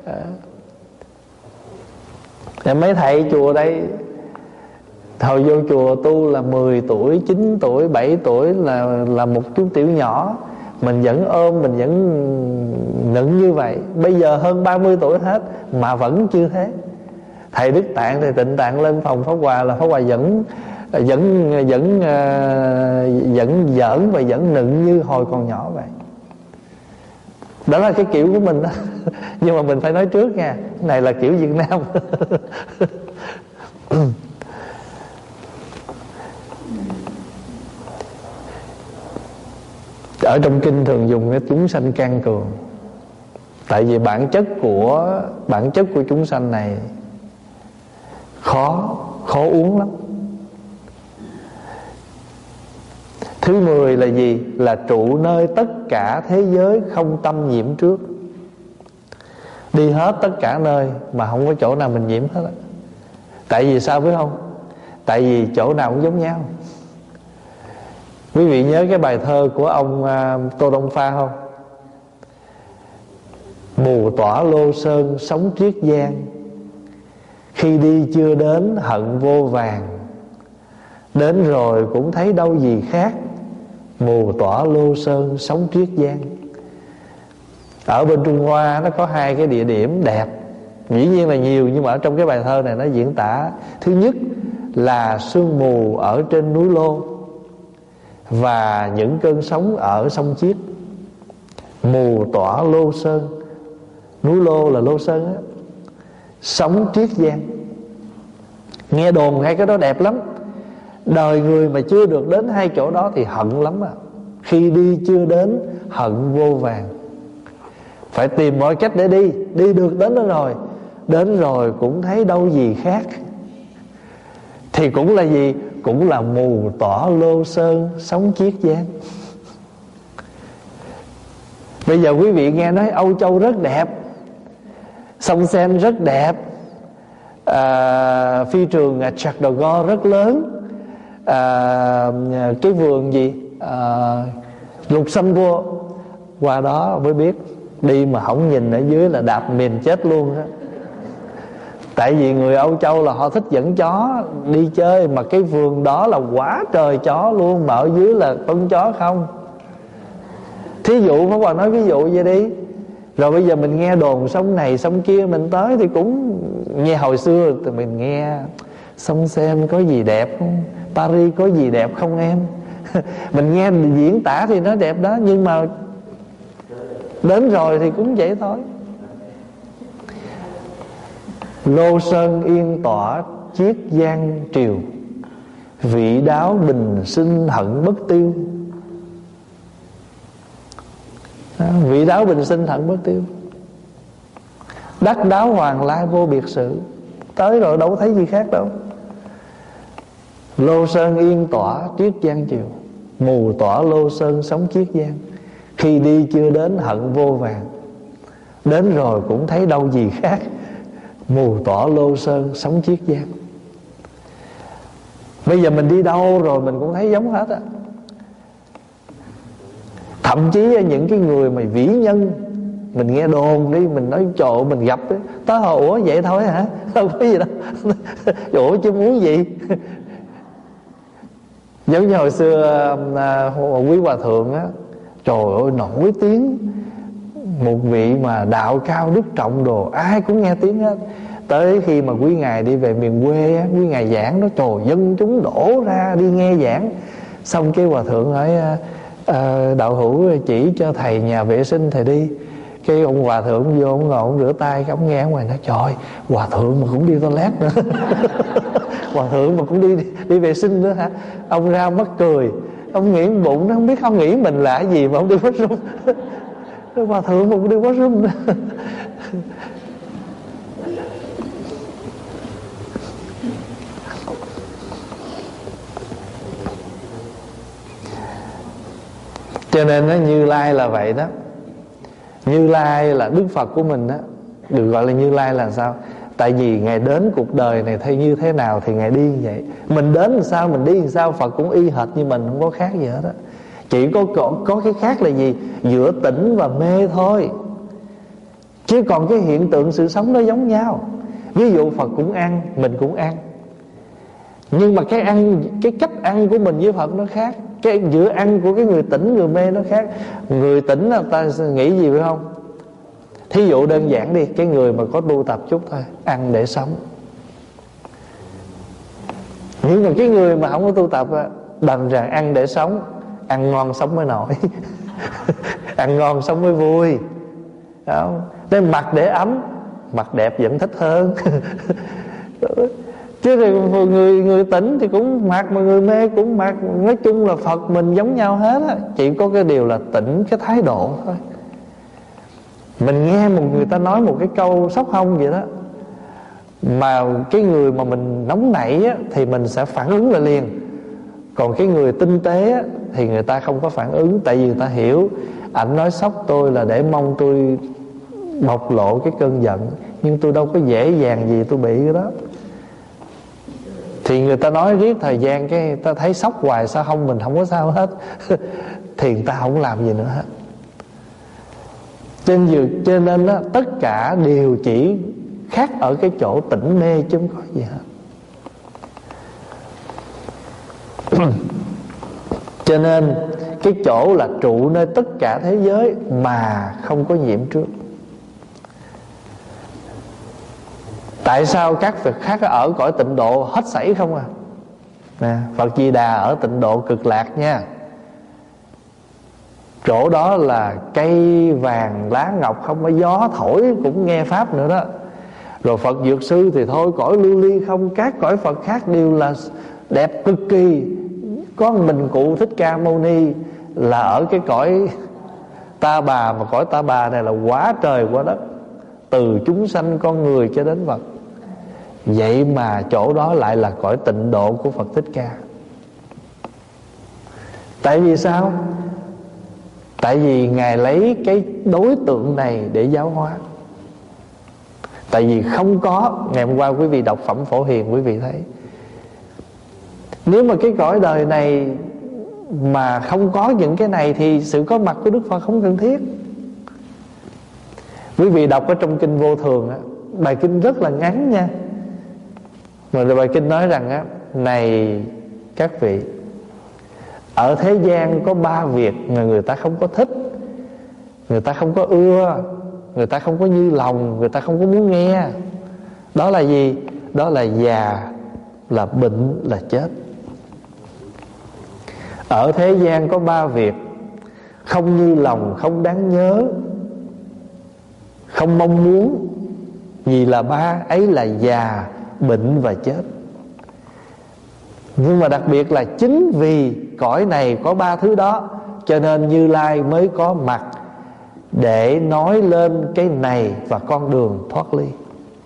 Mấy thầy chùa đây hồi vô chùa tu là 10 tuổi, 9 tuổi, 7 tuổi là một chú tiểu nhỏ. Mình vẫn ôm, mình vẫn nựng như vậy. Bây giờ hơn 30 tuổi hết mà vẫn chưa thế. Thầy Đức Tạng, thầy Tịnh Tạng lên phòng Pháp Hòa là Pháp Hòa vẫn giỡn và vẫn nựng như hồi còn nhỏ vậy. Đó là cái kiểu của mình đó. Nhưng mà mình phải nói trước nha, cái này là kiểu Việt Nam. Ở trong kinh thường dùng cái chúng sanh can cường. Tại vì bản chất của chúng sanh này khó uống lắm. Thứ 10 là gì? Là trụ nơi tất cả thế giới không tâm nhiễm trước. Đi hết tất cả nơi mà không có chỗ nào mình nhiễm hết á. Tại vì sao biết không? Tại vì chỗ nào cũng giống nhau. Quý vị nhớ cái bài thơ của ông Tô Đông Pha không? Mù tỏa lô sơn sống triết giang, khi đi chưa đến hận vô vàng, đến rồi cũng thấy đâu gì khác. Mù tỏa lô sơn sống triết giang. Ở bên Trung Hoa nó có 2 cái địa điểm đẹp, dĩ nhiên là nhiều, nhưng mà ở trong cái bài thơ này nó diễn tả. Thứ nhất là sương mù ở trên núi Lô và những cơn sóng ở sông Chiết. Mù tỏa Lô Sơn, núi Lô là Lô Sơn á, sóng Triết Giang. Nghe đồn hai cái đó đẹp lắm. Đời người mà chưa được đến 2 chỗ đó thì hận lắm à. Khi đi chưa đến hận vô vàng. Phải tìm mọi cách để đi. Đi được đến đó rồi, đến rồi cũng thấy đâu gì khác. Thì cũng là gì? Cũng là mù tỏa Lô Sơn sóng Chiết Giang. Bây giờ quý vị nghe nói Âu Châu rất đẹp, sông Sen rất đẹp, phi trường Charles de Gaulle rất lớn, cái vườn gì Lục Xanh Vua. Qua đó mới biết, đi mà không nhìn ở dưới là đạp miền chết luôn đó. Tại vì người Âu Châu là họ thích dẫn chó đi chơi, mà cái vườn đó là quá trời chó luôn, mà ở dưới là phân chó không. Thí dụ Pháp Hòa nói ví dụ vậy đi. Rồi bây giờ mình nghe đồn sông này sông kia, mình tới thì cũng nghe hồi xưa thì mình nghe sông Sen có gì đẹp không, Paris có gì đẹp không em. Mình nghe diễn tả thì nó đẹp đó, nhưng mà đến rồi thì cũng vậy thôi. Lô Sơn yên tỏa Chiết Giang triều, vị đáo bình sinh hận bất tiêu. Vị đáo bình sinh hận bất tiêu. Đắc đáo hoàng lai vô biệt sự. Tới rồi đâu thấy gì khác đâu. Lô Sơn yên tỏa Triết Giang triều, mù tỏa Lô Sơn sống Chiết Giang. Khi đi chưa đến hận vô vàng, đến rồi cũng thấy đâu gì khác. Mù tỏa Lô Sơn sống Chiết Giang. Bây giờ mình đi đâu rồi mình cũng thấy giống hết á. Thậm chí những cái người mà vĩ nhân, mình nghe đồn đi, mình nói trời mình gặp ấy, tới hồi ủa vậy thôi hả, không có gì đâu. Ủa chứ muốn gì. Giống như hồi xưa quý hòa thượng á, trời ơi nổi tiếng, một vị mà đạo cao đức trọng đồ, ai cũng nghe tiếng hết. Tới khi mà quý ngài đi về miền quê á, quý ngài giảng đó, trời dân chúng đổ ra đi nghe giảng. Xong cái hòa thượng hỏi đạo hữu chỉ cho thầy nhà vệ sinh thầy đi. Cái ông hòa thượng vô, ông ngồi ông rửa tay, ông nghe ông ngoài nói trời, hòa thượng mà cũng đi toilet nữa. Hòa thượng mà cũng đi vệ sinh nữa hả? Ông ra mắc cười, ông nghĩ bụng nó không biết, không nghĩ mình là cái gì mà ông đi washroom. Hòa thượng mà cũng đi washroom nữa. Cho nên đó, Như Lai là vậy đó. Như Lai là Đức Phật của mình đó. Được gọi là Như Lai là sao? Tại vì Ngài đến cuộc đời này thay như thế nào thì Ngài đi như vậy. Mình đến làm sao, mình đi làm sao, Phật cũng y hệt như mình, không có khác gì hết đó. Chỉ có cái khác là gì? Giữa tỉnh và mê thôi. Chứ còn cái hiện tượng sự sống nó giống nhau. Ví dụ Phật cũng ăn, mình cũng ăn, nhưng mà cái cách ăn của mình với Phật nó khác. Cái giữa ăn của cái người tỉnh người mê nó khác. Người tỉnh là ta nghĩ gì phải không? Thí dụ đơn giản đi, cái người mà có tu tập chút thôi, ăn để sống. Nhưng mà cái người mà không có tu tập đành rằng ăn để sống. Ăn ngon sống mới nổi. Ăn ngon sống mới vui, không? Nên mặc để ấm, mặc đẹp vẫn thích hơn. Chứ thì người tỉnh thì cũng mặc, mà người mê cũng mặc. Nói chung là Phật mình giống nhau hết á. Chỉ có cái điều là tỉnh cái thái độ thôi. Mình nghe một người ta nói một cái câu sốc hông vậy đó, mà cái người mà mình nóng nảy á, thì mình sẽ phản ứng lại liền. Còn cái người tinh tế á, thì người ta không có phản ứng. Tại vì người ta hiểu ảnh nói sốc tôi là để mong tôi bộc lộ cái cơn giận, nhưng tôi đâu có dễ dàng gì tôi bị cái đó. Thì người ta nói riết thời gian cái ta thấy sốc hoài, sao không mình không có sao hết. Thì người ta không làm gì nữa hết. Cho nên đó, tất cả đều chỉ khác ở cái chỗ tỉnh mê chứ không có gì hết. Cho nên cái chỗ là trụ nơi tất cả thế giới mà không có nhiễm trước. Tại sao các Phật khác ở cõi tịnh độ hết sảy không à? Nè, Phật Di Đà ở tịnh độ Cực Lạc nha. Chỗ đó là cây vàng lá ngọc, không có gió thổi cũng nghe pháp nữa đó. Rồi Phật Dược Sư thì thôi cõi lưu ly không. Các cõi Phật khác đều là đẹp cực kỳ. Có mình Cụ Thích Ca Mâu Ni là ở cái cõi Ta Bà, mà cõi Ta Bà này là quá trời quá đất, từ chúng sanh con người cho đến Phật. Vậy mà chỗ đó lại là cõi tịnh độ của Phật Thích Ca. Tại vì sao? Tại vì Ngài lấy cái đối tượng này để giáo hóa. Tại vì không có, ngày hôm qua quý vị đọc Phẩm Phổ Hiền quý vị thấy, nếu mà cái cõi đời này mà không có những cái này thì sự có mặt của Đức Phật không cần thiết. Quý vị đọc ở trong Kinh Vô Thường á, bài kinh rất là ngắn nha, mà bài kinh nói rằng á, này các vị, ở thế gian có 3 việc mà người ta không có thích, người ta không có ưa, người ta không có như lòng, người ta không có muốn nghe. Đó là gì? Đó là già, là bệnh, là chết. Ở thế gian có 3 việc không như lòng, không đáng nhớ, không mong muốn. Vì là 3 ấy là già, bệnh và chết. Nhưng mà đặc biệt là chính vì cõi này có 3 thứ đó, cho nên Như Lai mới có mặt để nói lên cái này và con đường thoát ly.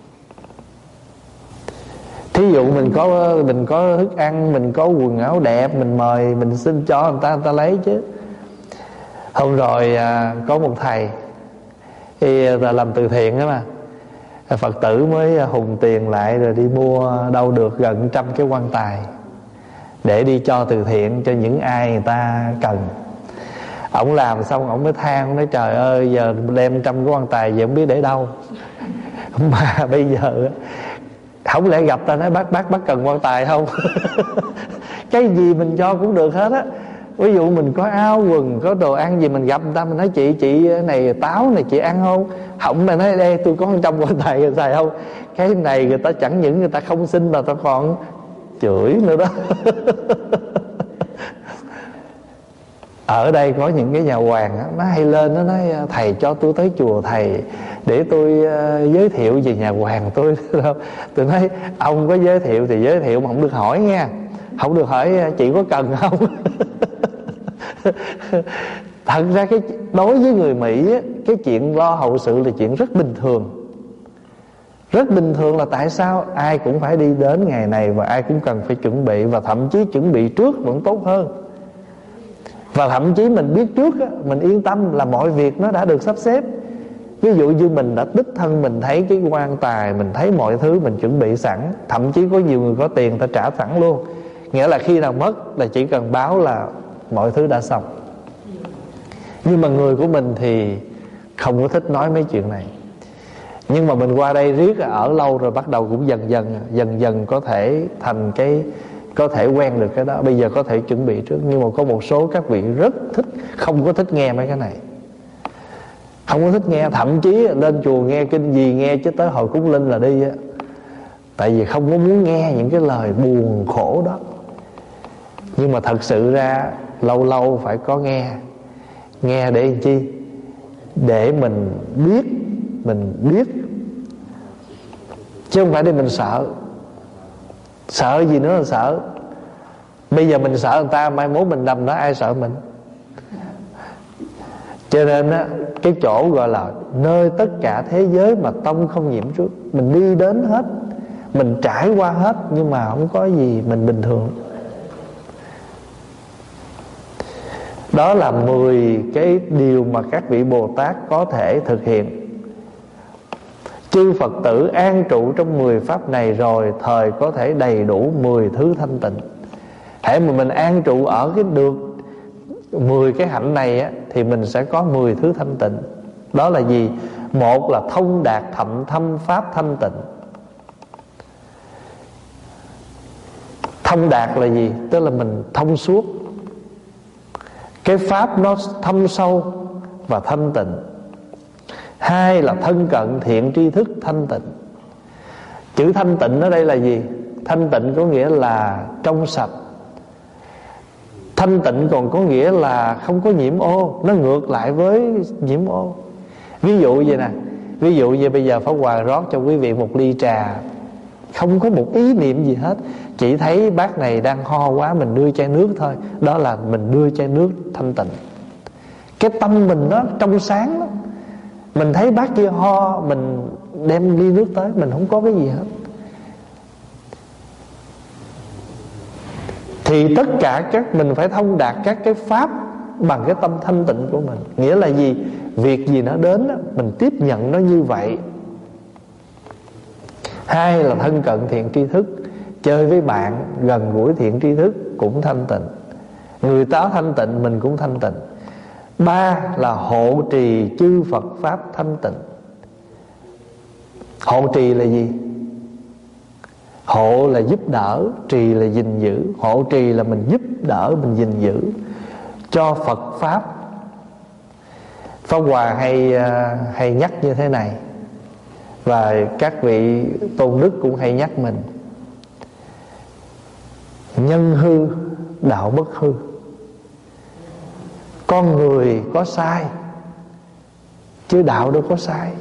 Thí dụ mình có thức ăn, mình có quần áo đẹp, mình mời, mình xin cho người ta lấy chứ. Hôm rồi có một thầy thì là làm từ thiện đó mà, Phật tử mới hùng tiền lại rồi đi mua đâu được gần 100 cái quan tài để đi cho từ thiện cho những ai người ta cần. Ổng làm xong ổng mới than, ổng nói trời ơi, giờ đem 100 cái quan tài vậy không biết để đâu. Mà bây giờ không lẽ gặp ta nói bác cần quan tài không? Cái gì mình cho cũng được hết á. Ví dụ mình có áo quần, có đồ ăn gì, mình gặp người ta mình nói chị này táo này chị ăn không? Không, mà nói đây tôi có 100 quan tài người xài không? Cái này người ta chẳng những người ta không xin mà ta còn chửi nữa đó. Ở đây có những cái nhà hoàng á, nó hay lên nó nói thầy cho tôi tới chùa thầy để tôi giới thiệu về nhà hoàng tôi. Tôi nói ông có giới thiệu thì giới thiệu mà không được hỏi nha, không được hỏi chị có cần không. Thật ra đối với người Mỹ á, cái chuyện lo hậu sự là chuyện rất bình thường. Rất bình thường là tại sao ai cũng phải đi đến ngày này và ai cũng cần phải chuẩn bị, và thậm chí chuẩn bị trước vẫn tốt hơn. Và thậm chí mình biết trước á, mình yên tâm là mọi việc nó đã được sắp xếp. Ví dụ như mình đã đích thân mình thấy cái quan tài, mình thấy mọi thứ mình chuẩn bị sẵn. Thậm chí có nhiều người có tiền ta trả sẵn luôn. Nghĩa là khi nào mất là chỉ cần báo là mọi thứ đã xong. Nhưng mà người của mình thì không có thích nói mấy chuyện này. Nhưng mà mình qua đây riết ở lâu rồi bắt đầu cũng dần dần có thể thành cái, có thể quen được cái đó. Bây giờ có thể chuẩn bị trước. Nhưng mà có một số các vị rất thích, không có thích nghe mấy cái này, không có thích nghe. Thậm chí lên chùa nghe kinh gì nghe chứ tới hồi cúng linh là đi á. Tại vì không có muốn nghe những cái lời buồn khổ đó. Nhưng mà thật sự ra lâu lâu phải có nghe. Nghe để làm chi? Để mình biết, chứ không phải để mình sợ. Sợ gì nữa là sợ. Bây giờ mình sợ người ta, mai mốt mình đâm đó ai sợ mình. Cho nên á, cái chỗ gọi là nơi tất cả thế giới mà tông không nhiễm trước, mình đi đến hết, mình trải qua hết, nhưng mà không có gì, mình bình thường. Đó là 10 cái điều mà các vị Bồ Tát có thể thực hiện. Chư Phật tử an trụ trong 10 pháp này rồi, thời có thể đầy đủ 10 thứ thanh tịnh. Hễ mà mình an trụ ở cái được 10 cái hạnh này á, thì mình sẽ có 10 thứ thanh tịnh. Đó là gì? Một là thông đạt thậm thâm pháp thanh tịnh. Thông đạt là gì? Tức là mình thông suốt, cái pháp nó thâm sâu và thanh tịnh. Hai là thân cận thiện tri thức thanh tịnh. Chữ thanh tịnh ở đây là gì? Thanh tịnh có nghĩa là trong sạch. Thanh tịnh còn có nghĩa là không có nhiễm ô. Nó ngược lại với nhiễm ô. Ví dụ vậy nè, ví dụ như bây giờ Pháp Hòa rót cho quý vị một ly trà, không có một ý niệm gì hết, chỉ thấy bác này đang ho quá, mình đưa chai nước thôi. Đó là mình đưa chai nước thanh tịnh. Cái tâm mình nó trong sáng đó. Mình thấy bác kia ho, mình đem ly nước tới, mình không có cái gì hết. Thì tất cả mình phải thông đạt các cái pháp bằng cái tâm thanh tịnh của mình. Nghĩa là gì? Việc gì nó đến đó, mình tiếp nhận nó như vậy. Hai là thân cận thiện tri thức. Chơi với bạn, gần gũi thiện tri thức cũng thanh tịnh. Người ta thanh tịnh, mình cũng thanh tịnh. Ba là hộ trì chư Phật pháp thanh tịnh. Hộ trì là gì? Hộ là giúp đỡ, trì là gìn giữ. Hộ trì là mình giúp đỡ, mình gìn giữ cho Phật pháp. Pháp Hòa hay nhắc như thế này, và các vị tôn đức cũng hay nhắc mình: nhân hư đạo bất hư. Con người có sai, chứ đạo đâu có sai.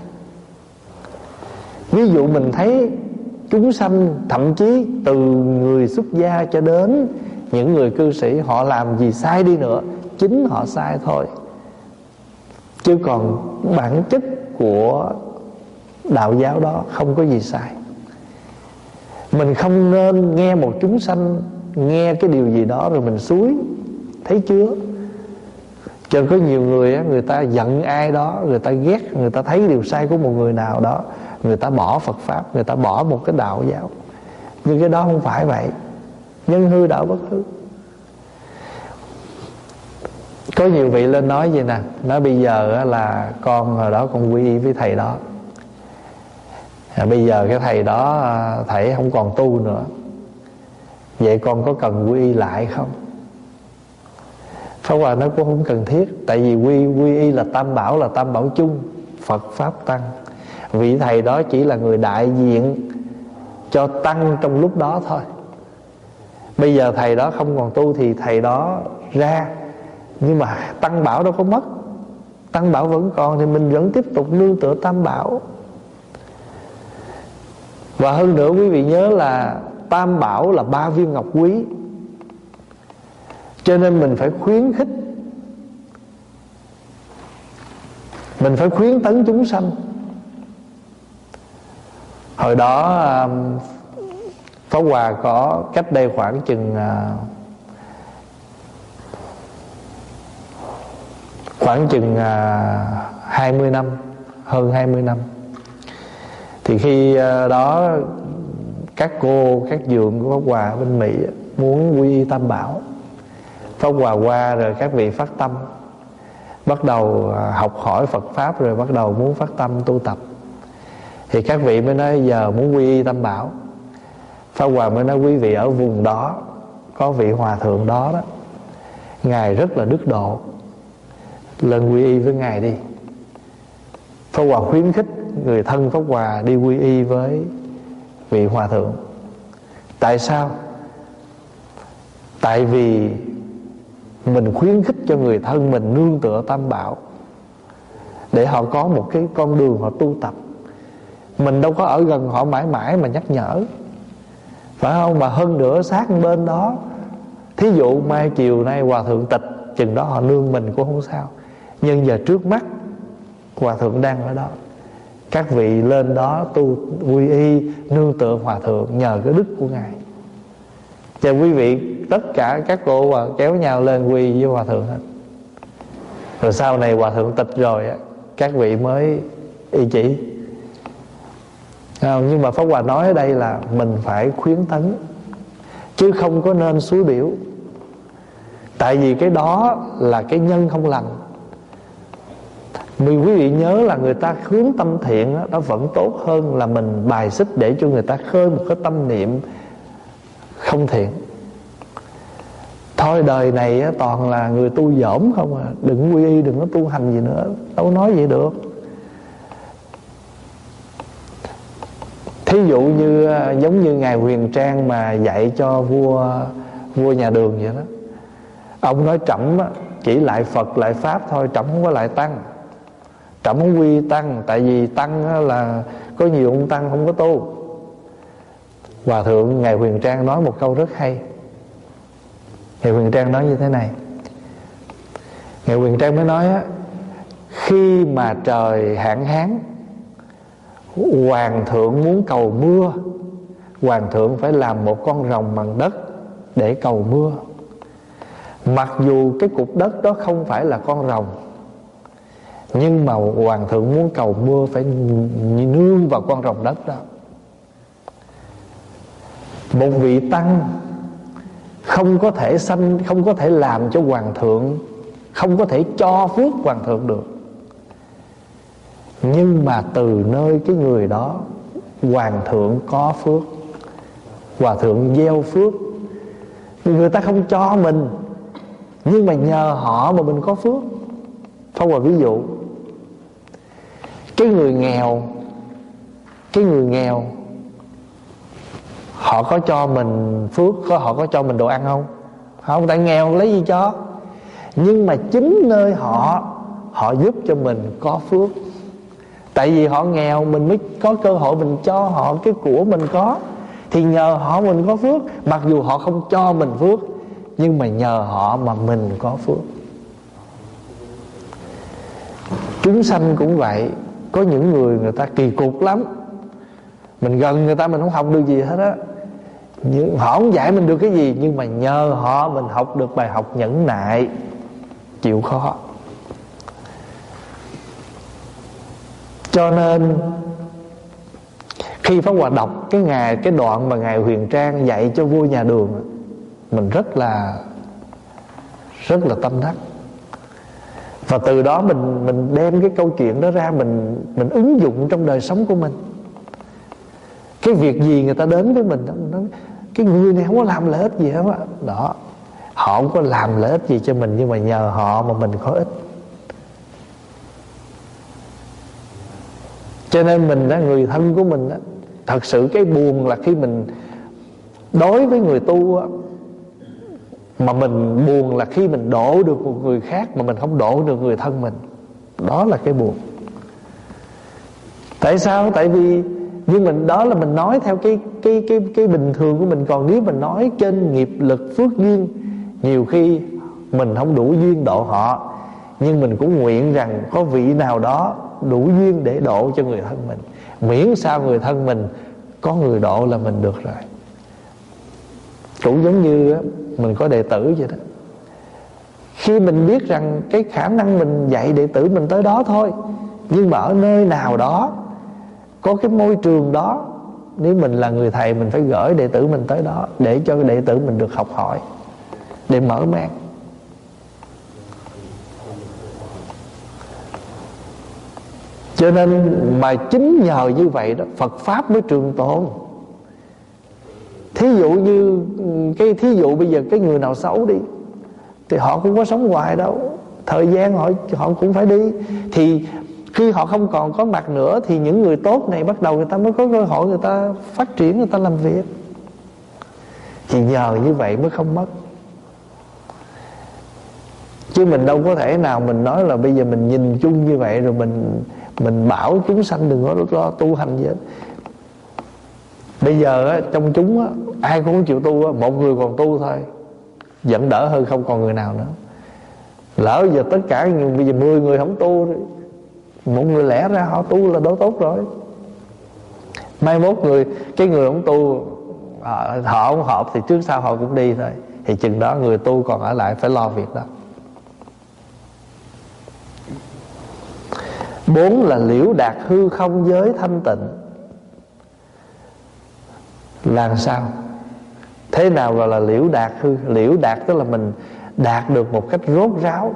Ví dụ mình thấy chúng sanh, thậm chí từ người xuất gia cho đến những người cư sĩ, họ làm gì sai đi nữa, chính họ sai thôi. Chứ còn bản chất của đạo giáo đó không có gì sai. Mình không nên nghe một chúng sanh nghe cái điều gì đó rồi mình xúi, thấy chưa? Cho nên có nhiều người á, người ta giận ai đó, người ta ghét, người ta thấy điều sai của một người nào đó, người ta bỏ Phật pháp, người ta bỏ một cái đạo giáo. Nhưng cái đó không phải vậy. Nhân hư đạo bất hư. Có nhiều vị lên nói vậy nè, nói bây giờ là con hồi đó con quy y với thầy đó, bây giờ cái thầy đó thầy không còn tu nữa, vậy con có cần quy y lại không? Pháp Hòa nói cũng không cần thiết. Tại vì quy y là tam bảo, là tam bảo chung, Phật pháp tăng. Vị thầy đó chỉ là người đại diện cho tăng trong lúc đó thôi. Bây giờ thầy đó không còn tu thì thầy đó ra, nhưng mà tăng bảo đâu có mất. Tăng bảo vẫn còn, thì mình vẫn tiếp tục nương tựa tam bảo. Và hơn nữa quý vị nhớ là tam bảo là 3 viên ngọc quý, cho nên mình phải khuyến khích, mình phải khuyến tấn chúng sanh. Hồi đó Pháp Hòa có cách đây khoảng chừng 20 năm, hơn 20 năm. Thì khi đó các cô, các dượng của Pháp Hòa bên Mỹ muốn quy y tam bảo. Pháp Hòa qua rồi các vị phát tâm, bắt đầu học hỏi Phật pháp, rồi bắt đầu muốn phát tâm tu tập. Thì các vị mới nói giờ muốn quy y Tam Bảo. Pháp Hòa mới nói quý vị ở vùng đó có vị hòa thượng đó đó, ngài rất là đức độ, lên quy y với ngài đi. Pháp Hòa khuyến khích người thân Pháp Hòa đi quy y với vị hòa thượng. Tại sao? Tại vì mình khuyến khích cho người thân mình nương tựa Tam Bảo, để họ có một cái con đường họ tu tập. Mình đâu có ở gần họ mãi mãi mà nhắc nhở, phải không? Mà hơn nữa sát bên đó, thí dụ mai chiều nay hòa thượng tịch, chừng đó họ nương mình cũng không sao. Nhưng giờ trước mắt hòa thượng đang ở đó, các vị lên đó tu quy y nương tựa hòa thượng, nhờ cái đức của ngài. Cho quý vị tất cả các cô và kéo nhau lên quy với hòa thượng hết. Rồi sau này hòa thượng tịch rồi á, các vị mới y chỉ. Nhưng mà Pháp Hòa nói ở đây là mình phải khuyến tấn, chứ không có nên xúi biểu. Tại vì cái đó là cái nhân không lành. Quý vị nhớ là người ta hướng tâm thiện đó, nó vẫn tốt hơn là mình bài xích để cho người ta khơi một cái tâm niệm không thiện. Thôi đời này toàn là người tu dỗm không à, đừng quy y, đừng có tu hành gì nữa. Đâu nói vậy được. Thí dụ như giống như ngài Huyền Trang mà dạy cho vua nhà Đường vậy đó. Ông nói trẫm chỉ lại Phật lại Pháp thôi, trẫm không có lại Tăng. Trẫm không quy Tăng, tại vì Tăng là có nhiều ông Tăng không có tu. Hòa thượng ngài Huyền Trang nói một câu rất hay. Ngài Huyền Trang nói như thế này. Ngài Huyền Trang mới nói khi mà trời hạn hán, hoàng thượng muốn cầu mưa, hoàng thượng phải làm một con rồng bằng đất để cầu mưa. Mặc dù cái cục đất đó không phải là con rồng, nhưng mà hoàng thượng muốn cầu mưa phải nương vào con rồng đất đó. Một vị tăng không có thể không có thể làm cho hoàng thượng, không có thể cho phước hoàng thượng được. Nhưng mà từ nơi cái người đó, hoàng thượng có phước, hòa thượng gieo phước. Người ta không cho mình, nhưng mà nhờ họ mà mình có phước. Pháp Hòa ví dụ, cái người nghèo họ có cho mình phước, họ có cho mình đồ ăn không? Không, tại nghèo lấy gì cho. Nhưng mà chính nơi họ giúp cho mình có phước. Tại vì họ nghèo, mình mới có cơ hội mình cho họ cái của mình có. Thì nhờ họ mình có phước. Mặc dù họ không cho mình phước, nhưng mà nhờ họ mà mình có phước. Chúng sanh cũng vậy. Có những người ta kỳ cục lắm, mình gần người ta mình không học được gì hết á. Họ không dạy mình được cái gì, nhưng mà nhờ họ mình học được bài học nhẫn nại, chịu khó. Cho nên khi Pháp Hòa đọc cái đoạn mà ngài Huyền Trang dạy cho vua nhà Đường, mình rất là tâm đắc. Và từ đó mình đem cái câu chuyện đó ra, mình ứng dụng trong đời sống của mình. Cái việc gì người ta đến với mình nói, cái người này không có làm lợi ích gì hết á. Đó, họ không có làm lợi ích gì cho mình, nhưng mà nhờ họ mà mình có ích. Cho nên mình đó, người thân của mình đó, thật sự cái buồn là khi mình đối với người tu á, mà mình buồn là khi mình độ được một người khác mà mình không độ được người thân mình. Đó là cái buồn. Tại sao? Tại vì nhưng mình đó là mình nói theo cái bình thường của mình. Còn nếu mình nói trên nghiệp lực phước duyên, nhiều khi mình không đủ duyên độ họ, nhưng mình cũng nguyện rằng có vị nào đó đủ duyên để độ cho người thân mình. Miễn sao người thân mình có người độ là mình được rồi. Cũng giống như mình có đệ tử vậy đó. Khi mình biết rằng cái khả năng mình dạy đệ tử mình tới đó thôi, nhưng mà ở nơi nào đó có cái môi trường đó, nếu mình là người thầy, mình phải gửi đệ tử mình tới đó để cho đệ tử mình được học hỏi, để mở mang. Cho nên mà chính nhờ như vậy đó, Phật Pháp mới trường tồn. Thí dụ như thí dụ bây giờ cái người nào xấu đi thì họ cũng có sống hoài đâu, thời gian họ cũng phải đi. Thì khi họ không còn có mặt nữa thì những người tốt này bắt đầu người ta mới có cơ hội, người ta phát triển, người ta làm việc. Thì nhờ như vậy mới không mất. Chứ mình đâu có thể nào mình nói là bây giờ mình nhìn chung như vậy rồi mình bảo chúng sanh đừng có tu hành gì hết. Bây giờ á, trong chúng á, ai cũng không chịu tu á, một người còn tu thôi vẫn đỡ hơn không còn người nào nữa. Lỡ giờ tất cả bây giờ 10 người không tu rồi, một người lẽ ra họ tu là đủ tốt rồi. Mai mốt cái người không tu, họ không hợp thì trước sau họ cũng đi thôi. Thì chừng đó người tu còn ở lại phải lo việc đó. 4 là liễu đạt hư không giới thanh tịnh. Là sao? Thế nào gọi là liễu đạt hư? Liễu đạt tức là mình đạt được một cách rốt ráo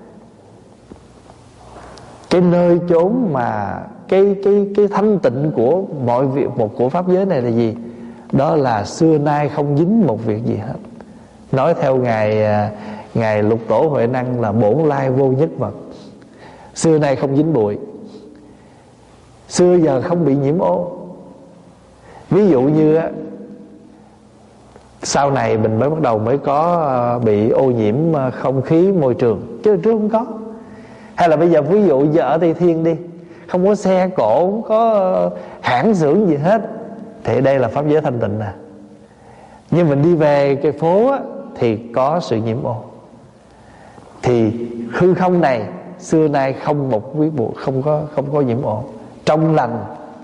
cái nơi chốn mà cái thanh tịnh của mọi việc, của pháp giới này là gì? Đó là xưa nay không dính một việc gì hết. Nói theo ngài Lục Tổ Huệ Năng là bổn lai vô nhất vật. Xưa nay không dính bụi, xưa giờ không bị nhiễm ô. Ví dụ như sau này mình mới bắt đầu mới có bị ô nhiễm không khí môi trường, chứ trước không có. Hay là bây giờ ví dụ giờ ở Tây Thiên đi, không có xe cộ, không có hãng xưởng gì hết, thì đây là pháp giới thanh tịnh nè. Nhưng mình đi về cái phố thì có sự nhiễm ô. Thì hư không này xưa nay không một quý bụi, không có nhiễm ô, trong lành.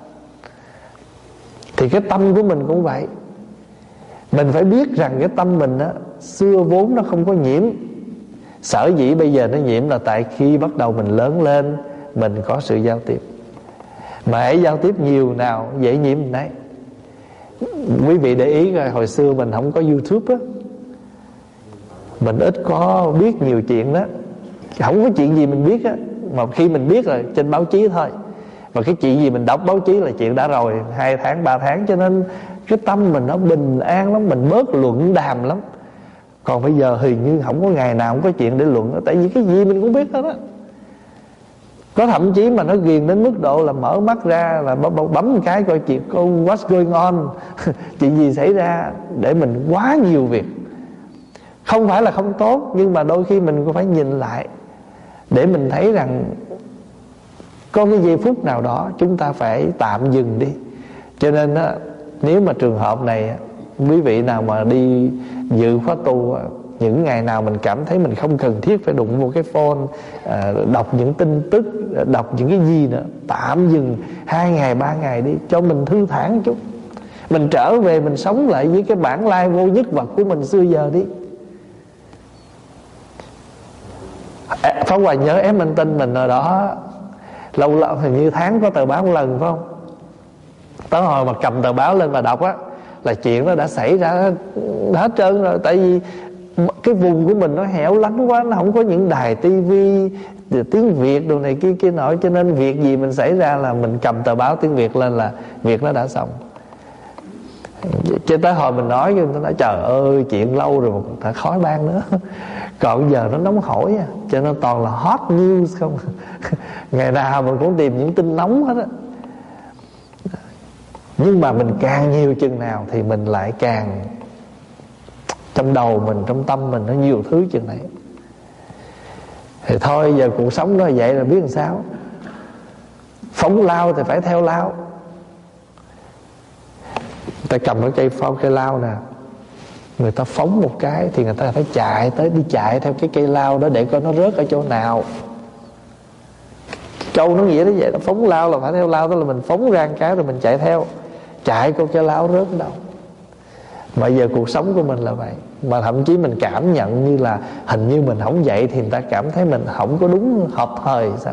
Thì cái tâm của mình cũng vậy. Mình phải biết rằng cái tâm mình xưa vốn nó không có nhiễm. Sở dĩ bây giờ nó nhiễm là tại khi bắt đầu mình lớn lên, mình có sự giao tiếp. Mà hãy giao tiếp nhiều nào dễ nhiễm mình đấy. Quý vị để ý coi, hồi xưa mình không có YouTube á, mình ít có biết nhiều chuyện đó. Không có chuyện gì mình biết á, mà khi mình biết là trên báo chí thôi. Và cái chuyện gì mình đọc báo chí là chuyện đã rồi 2 tháng 3 tháng. Cho nên cái tâm mình nó bình an lắm, mình bớt luận đàm lắm. Còn bây giờ hình như không có ngày nào không có chuyện để luận đó. Tại vì cái gì mình cũng biết hết á. Có thậm chí mà nó ghiền đến mức độ là mở mắt ra là bấm một cái coi chuyện what's going on chuyện gì xảy ra, để mình quá nhiều việc. Không phải là không tốt, nhưng mà đôi khi mình cũng phải nhìn lại để mình thấy rằng có cái giây phút nào đó chúng ta phải tạm dừng đi. Cho nên nếu mà trường hợp này quý vị nào mà đi dự khóa tu, những ngày nào mình cảm thấy mình không cần thiết phải đụng vô cái phone, đọc những tin tức, đọc những cái gì nữa, tạm dừng 2 ngày 3 ngày đi, cho mình thư thản một chút. Mình trở về mình sống lại với cái bản lai vô nhất vật của mình xưa giờ đi. Pháp Hòa nhớ em Minh Tinh mình rồi đó, lâu lâu hình như tháng có tờ báo một lần phải không? Tới hồi mà cầm tờ báo lên mà đọc á, là chuyện đó đã xảy ra hết trơn rồi. Tại vì cái vùng của mình nó hẻo lánh quá, nó không có những đài tivi tiếng Việt đồ này kia nọ, cho nên việc gì mình xảy ra là mình cầm tờ báo tiếng Việt lên là việc nó đã xong. Chứ tới hồi mình nói, người ta nói trời ơi chuyện lâu rồi mà còn khói ban nữa. Còn giờ nó nóng hổi cho nên toàn là hot news không. Ngày nào mình cũng tìm những tin nóng hết á. Nhưng mà mình càng nhiều chừng nào thì mình lại càng, trong đầu mình, trong tâm mình nó nhiều thứ chừng này. Thì thôi giờ cuộc sống nó vậy là biết làm sao. Phóng lao thì phải theo lao. Người ta cầm cái cây lao nè, người ta phóng một cái thì người ta phải chạy theo cái cây lao đó để coi nó rớt ở chỗ nào. Câu nó nghĩa nó vậy đó. Phóng lao là phải theo lao, tức là mình phóng ra một cái rồi mình chạy theo, chạy coi cái lao rớt ở đâu. Mà giờ cuộc sống của mình là vậy. Mà thậm chí mình cảm nhận như là hình như mình không vậy thì người ta cảm thấy mình không có đúng hợp thời sao.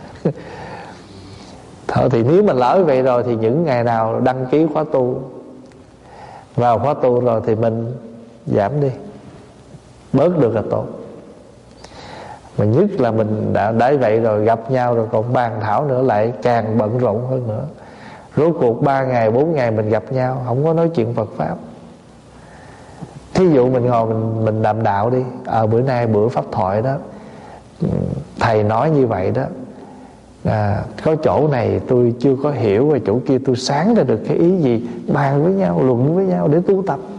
Thôi thì nếu mình lỡ vậy rồi thì những ngày nào đăng ký khóa tu, vào khóa tu rồi thì mình giảm đi, bớt được là tốt. Mà nhất là mình đã vậy rồi, gặp nhau rồi còn bàn thảo nữa lại càng bận rộn hơn nữa. Rốt cuộc 3 ngày 4 ngày mình gặp nhau, không có nói chuyện Phật Pháp. Thí dụ mình ngồi mình đàm đạo đi, bữa nay bữa pháp thoại đó, thầy nói như vậy đó, có chỗ này tôi chưa có hiểu, và chỗ kia tôi sáng ra được cái ý gì, bàn với nhau, luận với nhau để tu tập.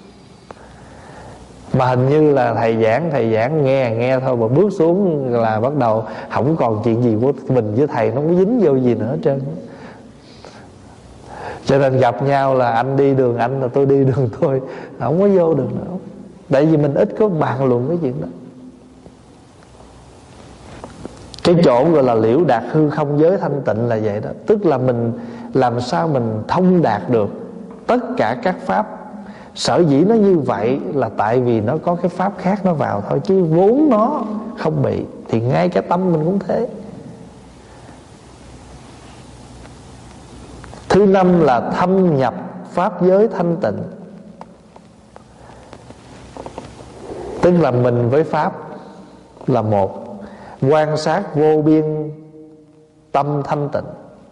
Mà hình như là thầy giảng nghe thôi, mà bước xuống là bắt đầu không còn chuyện gì của mình với thầy, nó không có dính vô gì nữa hết trơn. Cho nên gặp nhau là anh đi đường anh, là tôi đi đường tôi, không có vô được nữa. Tại vì mình ít có bàn luận cái chuyện đó. Cái chỗ gọi là liễu đạt hư không giới thanh tịnh là vậy đó. Tức là mình làm sao mình thông đạt được tất cả các pháp. Sở dĩ nó như vậy là tại vì nó có cái pháp khác nó vào thôi, chứ vốn nó không bị. Thì ngay cái tâm mình cũng thế. Thứ năm là thâm nhập pháp giới thanh tịnh. Tức là mình với pháp là một. Quan sát vô biên tâm thanh tịnh.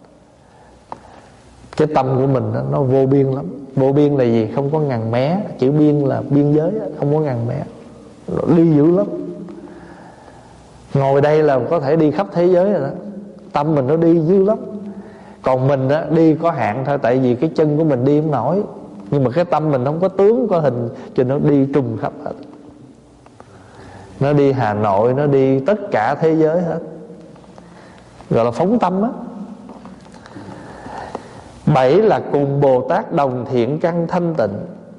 Cái tâm của mình đó, nó vô biên lắm. Vô biên là gì? Không có ngần mé. Chữ biên là biên giới, không có ngần mé. Nó đi dữ lắm. Ngồi đây là có thể đi khắp thế giới rồi đó. Tâm mình nó đi dữ lắm. Còn mình á, đi có hạn thôi. Tại vì cái chân của mình đi không nổi. Nhưng mà cái tâm mình không có tướng, có hình, cho nó đi trùng khắp hết. Nó đi Hà Nội, nó đi tất cả thế giới hết. Gọi là phóng tâm á. 7 là cùng Bồ Tát đồng thiện căn thanh tịnh.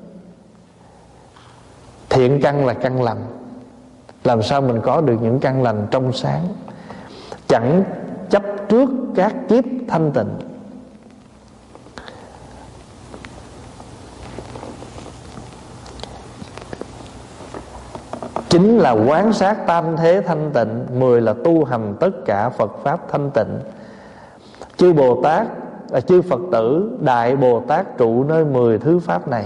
Thiện căn là căn lành. Làm sao mình có được những căn lành trong sáng, chẳng chấp trước các kiếp thanh tịnh. Chính là quán sát tam thế thanh tịnh. 10 là tu hành tất cả Phật Pháp thanh tịnh. Chư Bồ Tát, chư Phật tử Đại Bồ Tát trụ nơi 10 thứ Pháp này.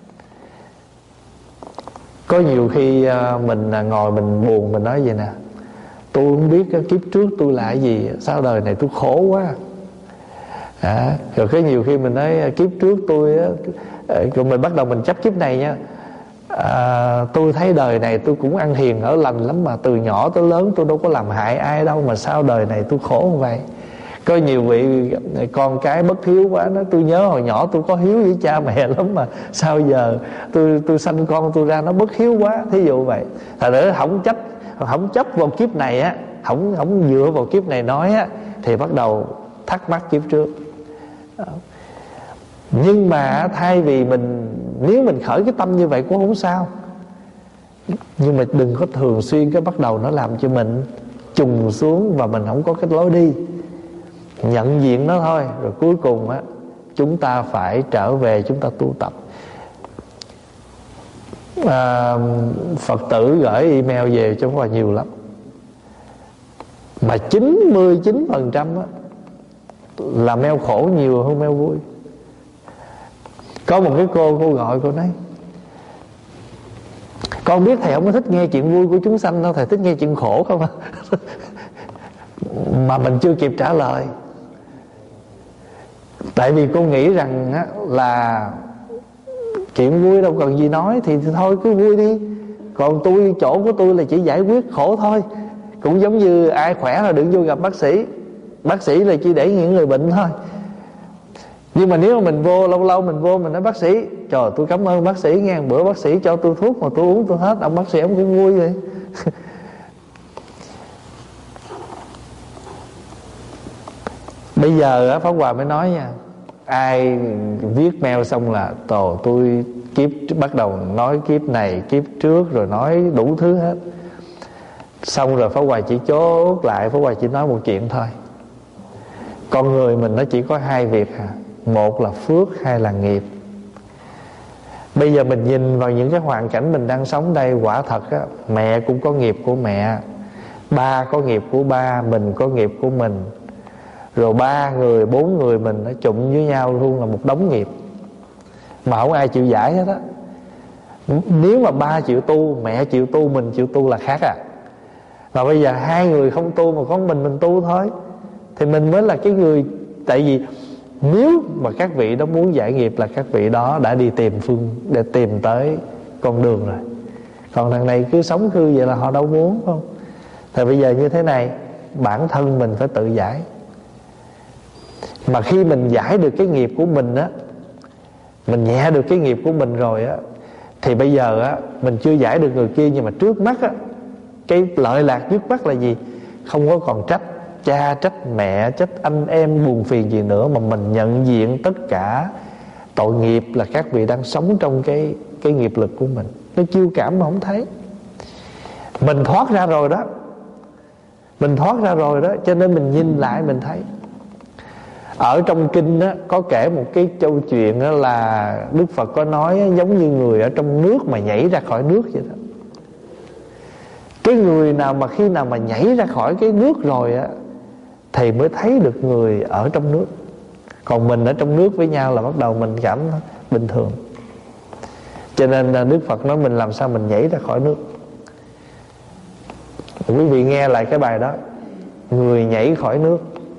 Có nhiều khi mình ngồi mình buồn, mình nói vậy nè: tôi không biết kiếp trước tôi là cái gì, sao đời này tôi khổ quá. Rồi cái nhiều khi mình nói kiếp trước tôi, rồi mình bắt đầu mình chấp kiếp này nha. Tôi thấy đời này tôi cũng ăn hiền ở lành lắm, mà từ nhỏ tới lớn tôi đâu có làm hại ai đâu, mà sao đời này tôi khổ như vậy. Có nhiều vị con cái bất hiếu quá, nói tôi nhớ hồi nhỏ tôi có hiếu với cha mẹ lắm, mà sao giờ tôi sanh con tôi ra nó bất hiếu quá. Thí dụ vậy. Thật ra không chấp vào kiếp này á, không dựa vào kiếp này nói á, thì bắt đầu thắc mắc kiếp trước. Nhưng mà thay vì nếu mình khởi cái tâm như vậy cũng không sao. Nhưng mà đừng có thường xuyên cái bắt đầu nó làm cho mình trùng xuống, và mình không có cái lối đi. Nhận diện nó thôi. Rồi cuối cùng á, chúng ta phải trở về, chúng ta tu tập. Phật tử gửi email về cho Pháp Hòa nhiều lắm, mà 99% á là mail khổ nhiều hơn mail vui. Có một cái cô gọi, cô nói: con biết thầy không có thích nghe chuyện vui của chúng sanh đâu, thầy thích nghe chuyện khổ không à? Mà mình chưa kịp trả lời. Tại vì cô nghĩ rằng á, là chuyện vui đâu cần gì nói, thì thôi cứ vui đi. Còn chỗ của tôi là chỉ giải quyết khổ thôi. Cũng giống như ai khỏe là đừng vô gặp bác sĩ. Bác sĩ là chỉ để những người bệnh thôi. Nhưng mà nếu mà mình vô, lâu lâu mình vô mình nói: bác sĩ, trời tôi cảm ơn bác sĩ nghe, bữa bác sĩ cho tôi thuốc mà tôi uống tôi hết. Ông bác sĩ ông cũng vui vậy. Bây giờ á, Pháp Hòa mới nói nha, ai viết mail xong là tôi kiếp bắt đầu nói kiếp này kiếp trước, rồi nói đủ thứ hết. Xong rồi Pháp Hòa chỉ chốt lại, Pháp Hòa chỉ nói một chuyện thôi: con người mình nó chỉ có 2 việc à. Một là phước, 2 là nghiệp. Bây giờ mình nhìn vào những cái hoàn cảnh mình đang sống đây, quả thật á, mẹ cũng có nghiệp của mẹ, ba có nghiệp của ba, mình có nghiệp của mình. Rồi 3 người, 4 người mình nó trụng với nhau luôn là một đống nghiệp, mà không ai chịu giải hết á. Nếu mà ba chịu tu, mẹ chịu tu, mình chịu tu là khác à. Mà bây giờ hai người không tu mà có mình tu thôi, thì mình mới là cái người. Tại vì nếu mà các vị đó muốn giải nghiệp là các vị đó đã đi để tìm tới con đường rồi. Còn thằng này cứ sống khư vậy là họ đâu muốn, không? Thì bây giờ như thế này, bản thân mình phải tự giải. Mà khi mình giải được cái nghiệp của mình á, mình nhẹ được cái nghiệp của mình rồi á, thì bây giờ á, mình chưa giải được người kia, nhưng mà trước mắt á, cái lợi lạc trước mắt là gì? Không có còn trách cha, trách mẹ, trách anh em buồn phiền gì nữa, mà mình nhận diện tất cả tội nghiệp là các vị đang sống trong cái nghiệp lực của mình. Nó chiêu cảm mà không thấy. Mình thoát ra rồi đó, mình thoát ra rồi đó, cho nên mình nhìn lại mình thấy. Ở trong kinh á, có kể một cái câu chuyện đó là Đức Phật có nói giống như người ở trong nước mà nhảy ra khỏi nước vậy đó. Cái người nào mà khi nào mà nhảy ra khỏi cái nước rồi á, thì mới thấy được người ở trong nước. Còn mình ở trong nước với nhau là bắt đầu mình cảm bình thường. Cho nên Đức Phật nói mình làm sao mình nhảy ra khỏi nước. Quý vị nghe lại cái bài đó, người nhảy khỏi nước.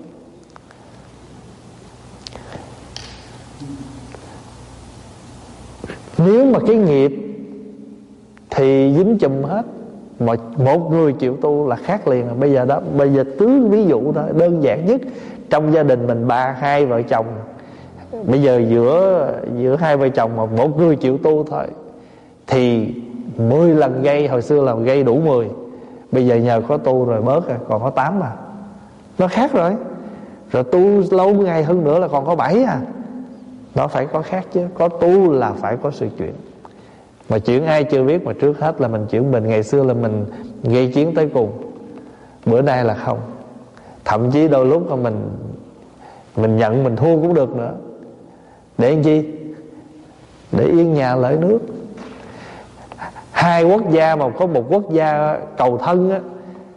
Nếu mà cái nghiệp thì dính chùm hết. Mà một người chịu tu là khác liền rồi. Bây giờ tứ ví dụ đó, đơn giản nhất. Trong gia đình mình hai vợ chồng, bây giờ giữa hai vợ chồng mà một người chịu tu thôi thì 10 lần gây. Hồi xưa là gây đủ 10, bây giờ nhờ có tu rồi bớt rồi, còn có 8 à. Nó khác rồi. Rồi tu lâu ngày hơn nữa là còn có 7 à. Nó phải có khác chứ. Có tu là phải có sự chuyển. Mà chuyển ai chưa biết, mà trước hết là mình chuyển mình. Ngày xưa là mình gây chiến tới cùng, bữa nay là không. Thậm chí đôi lúc là mình nhận mình thua cũng được nữa. Để làm chi? Để yên nhà lợi nước. Hai quốc gia mà có một quốc gia cầu thân á,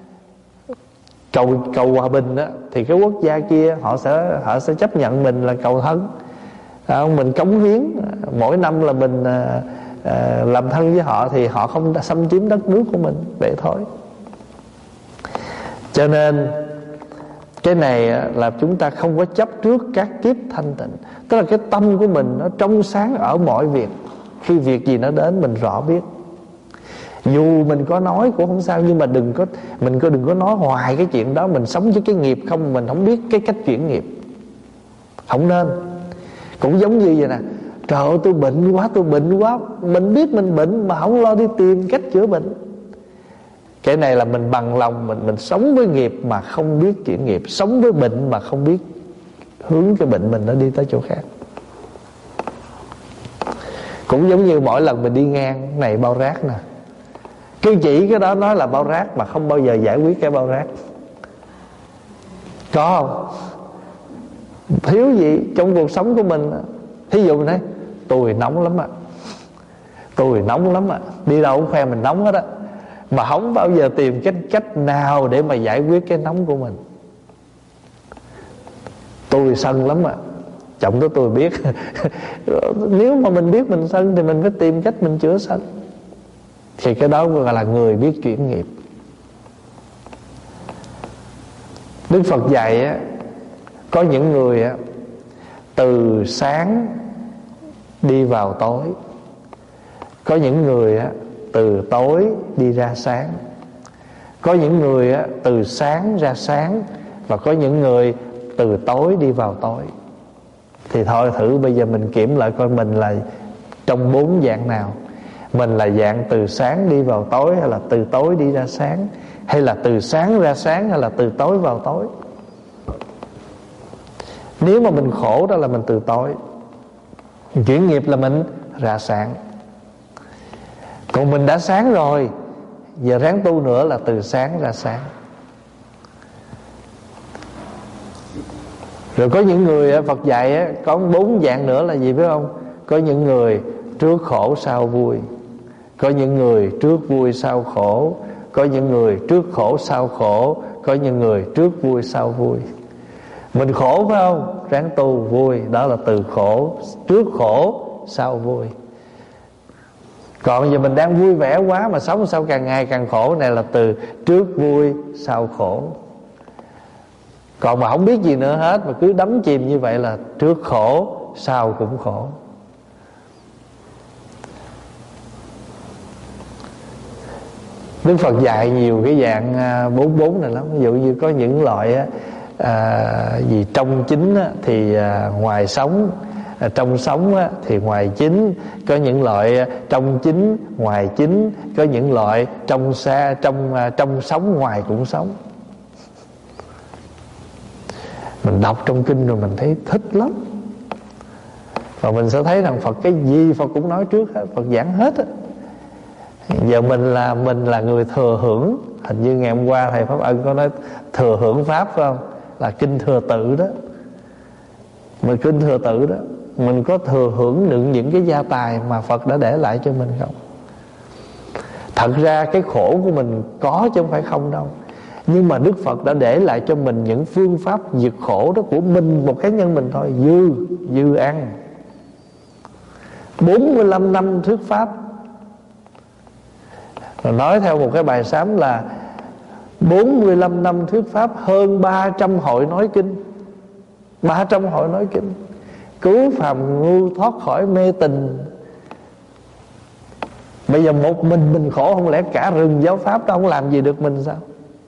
cầu hòa bình á, thì cái quốc gia kia họ sẽ chấp nhận mình là cầu thân. Mình cống hiến mỗi năm là mình làm thân với họ, thì họ không xâm chiếm đất nước của mình, vậy thôi. Cho nên cái này là chúng ta không có chấp trước các kiếp thanh tịnh. Tức là cái tâm của mình nó trong sáng ở mọi việc. Khi việc gì nó đến mình rõ biết. Dù mình có nói cũng không sao, nhưng mà đừng có nói hoài cái chuyện đó. Mình sống với cái nghiệp không, mình không biết cái cách chuyển nghiệp, không nên. Cũng giống như vậy nè, trời ơi tôi bệnh quá. Mình biết mình bệnh mà không lo đi tìm cách chữa bệnh. Cái này là mình bằng lòng mình sống với nghiệp mà không biết chuyển nghiệp, sống với bệnh mà không biết hướng cái bệnh mình nó đi tới chỗ khác. Cũng giống như mỗi lần mình đi ngang này bao rác nè, cứ chỉ cái đó nói là bao rác mà không bao giờ giải quyết cái bao rác. Có không? Thiếu gì trong cuộc sống của mình. Thí dụ này, tôi nóng lắm ạ, đi đâu cũng khoe mình nóng hết á, mà không bao giờ tìm cách nào để mà giải quyết cái nóng của mình. Tôi sân lắm ạ, chồng đó tôi biết. Nếu mà mình biết mình sân thì mình phải tìm cách mình chữa sân. Thì cái đó gọi là người biết chuyển nghiệp. Đức Phật dạy á, có những người á, từ sáng đi vào tối. Có những người á, từ tối đi ra sáng. Có những người á, từ sáng ra sáng. Và có những người từ tối đi vào tối. Thì thôi thử bây giờ mình kiểm lại coi mình là trong 4 dạng nào. Mình là dạng từ sáng đi vào tối, hay là từ tối đi ra sáng, hay là từ sáng ra sáng, hay là từ tối vào tối. Nếu mà mình khổ đó là mình từ tối, chuyển nghiệp là mình ra sáng. Còn mình đã sáng rồi, giờ ráng tu nữa là từ sáng ra sáng. Rồi có những người Phật dạy có 4 dạng nữa là gì biết không? Có những người trước khổ sau vui. Có những người trước vui sau khổ. Có những người trước khổ sau khổ. Có những người trước vui sau vui. Mình khổ phải không? Ráng tu vui. Đó là từ khổ, trước khổ sau vui. Còn giờ mình đang vui vẻ quá mà sống sao càng ngày càng khổ, này là từ trước vui sau khổ. Còn mà không biết gì nữa hết mà cứ đắm chìm như vậy là trước khổ sau cũng khổ. Đức Phật dạy nhiều cái dạng 44 này lắm. Ví dụ như có những loại gì trong chính thì ngoài sống, trong sống thì ngoài chính. Có những loại trong chính ngoài chính. Có những loại trong xa, trong sống ngoài cũng sống. Mình đọc trong kinh rồi mình thấy thích lắm. Và mình sẽ thấy rằng Phật cái gì Phật cũng nói trước hết, Phật giảng hết á. Giờ mình là người thừa hưởng. Hình như ngày hôm qua thầy Pháp Ân có nói thừa hưởng pháp phải không? Là kinh thừa tự đó. Mình kinh thừa tự đó, mình có thừa hưởng được những cái gia tài mà Phật đã để lại cho mình không? Thật ra cái khổ của mình có chứ không phải không đâu. Nhưng mà Đức Phật đã để lại cho mình những phương pháp diệt khổ đó của mình, một cá nhân mình thôi. Dư ăn 45 năm thuyết pháp. Rồi nói theo một cái bài sám là 45 năm thuyết pháp, hơn 300 hội nói kinh. 300 hội nói kinh, cứu phàm ngu thoát khỏi mê tình. Bây giờ một mình khổ, không lẽ cả rừng giáo pháp đó không làm gì được mình sao?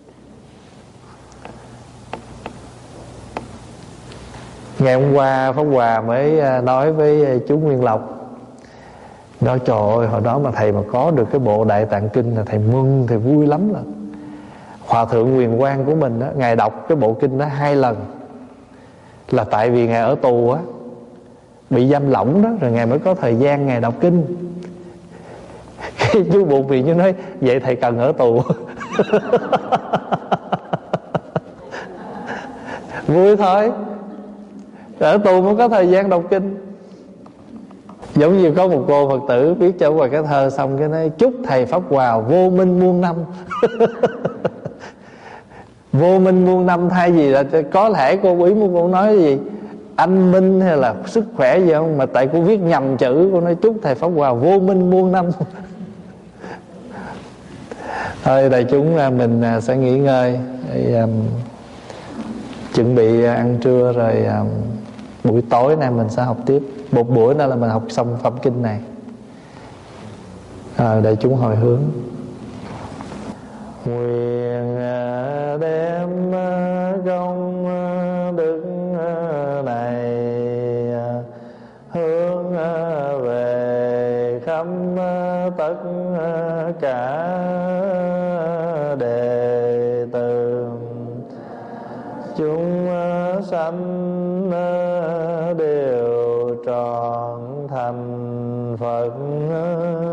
Ngày hôm qua Pháp Hòa mới nói với chú Nguyên Lộc, nói trời ơi, hồi đó mà thầy mà có được cái bộ Đại Tạng Kinh là thầy mừng, thầy vui lắm rồi. Hòa thượng Quyền Quang của mình đó, ngài đọc cái bộ kinh đó 2 lần. Là tại vì ngài ở tù á, bị giam lỏng đó, rồi ngài mới có thời gian ngài đọc kinh. Cái chú buộc vì như nói vậy thầy cần ở tù. Vui thôi, ở tù mới có thời gian đọc kinh. Giống như có một cô Phật tử viết cho Hòa cái thơ xong cái nói chúc thầy Pháp Hòa vô minh muôn năm. Vô minh muôn năm thay vì là có thể cô ý muốn cô nói cái gì anh minh hay là sức khỏe gì không, mà tại cô viết nhầm chữ, cô nói chúc thầy Pháp Hòa vô minh muôn năm. Thôi đại chúng mình sẽ nghỉ ngơi để, chuẩn bị ăn trưa rồi buổi tối nay mình sẽ học tiếp. Một buổi nữa là mình học xong phẩm kinh này. Đại chúng hồi hướng. Nguyện đem công đức này hướng về khắp tất cả đệ tử chúng sanh đều trọn thành Phật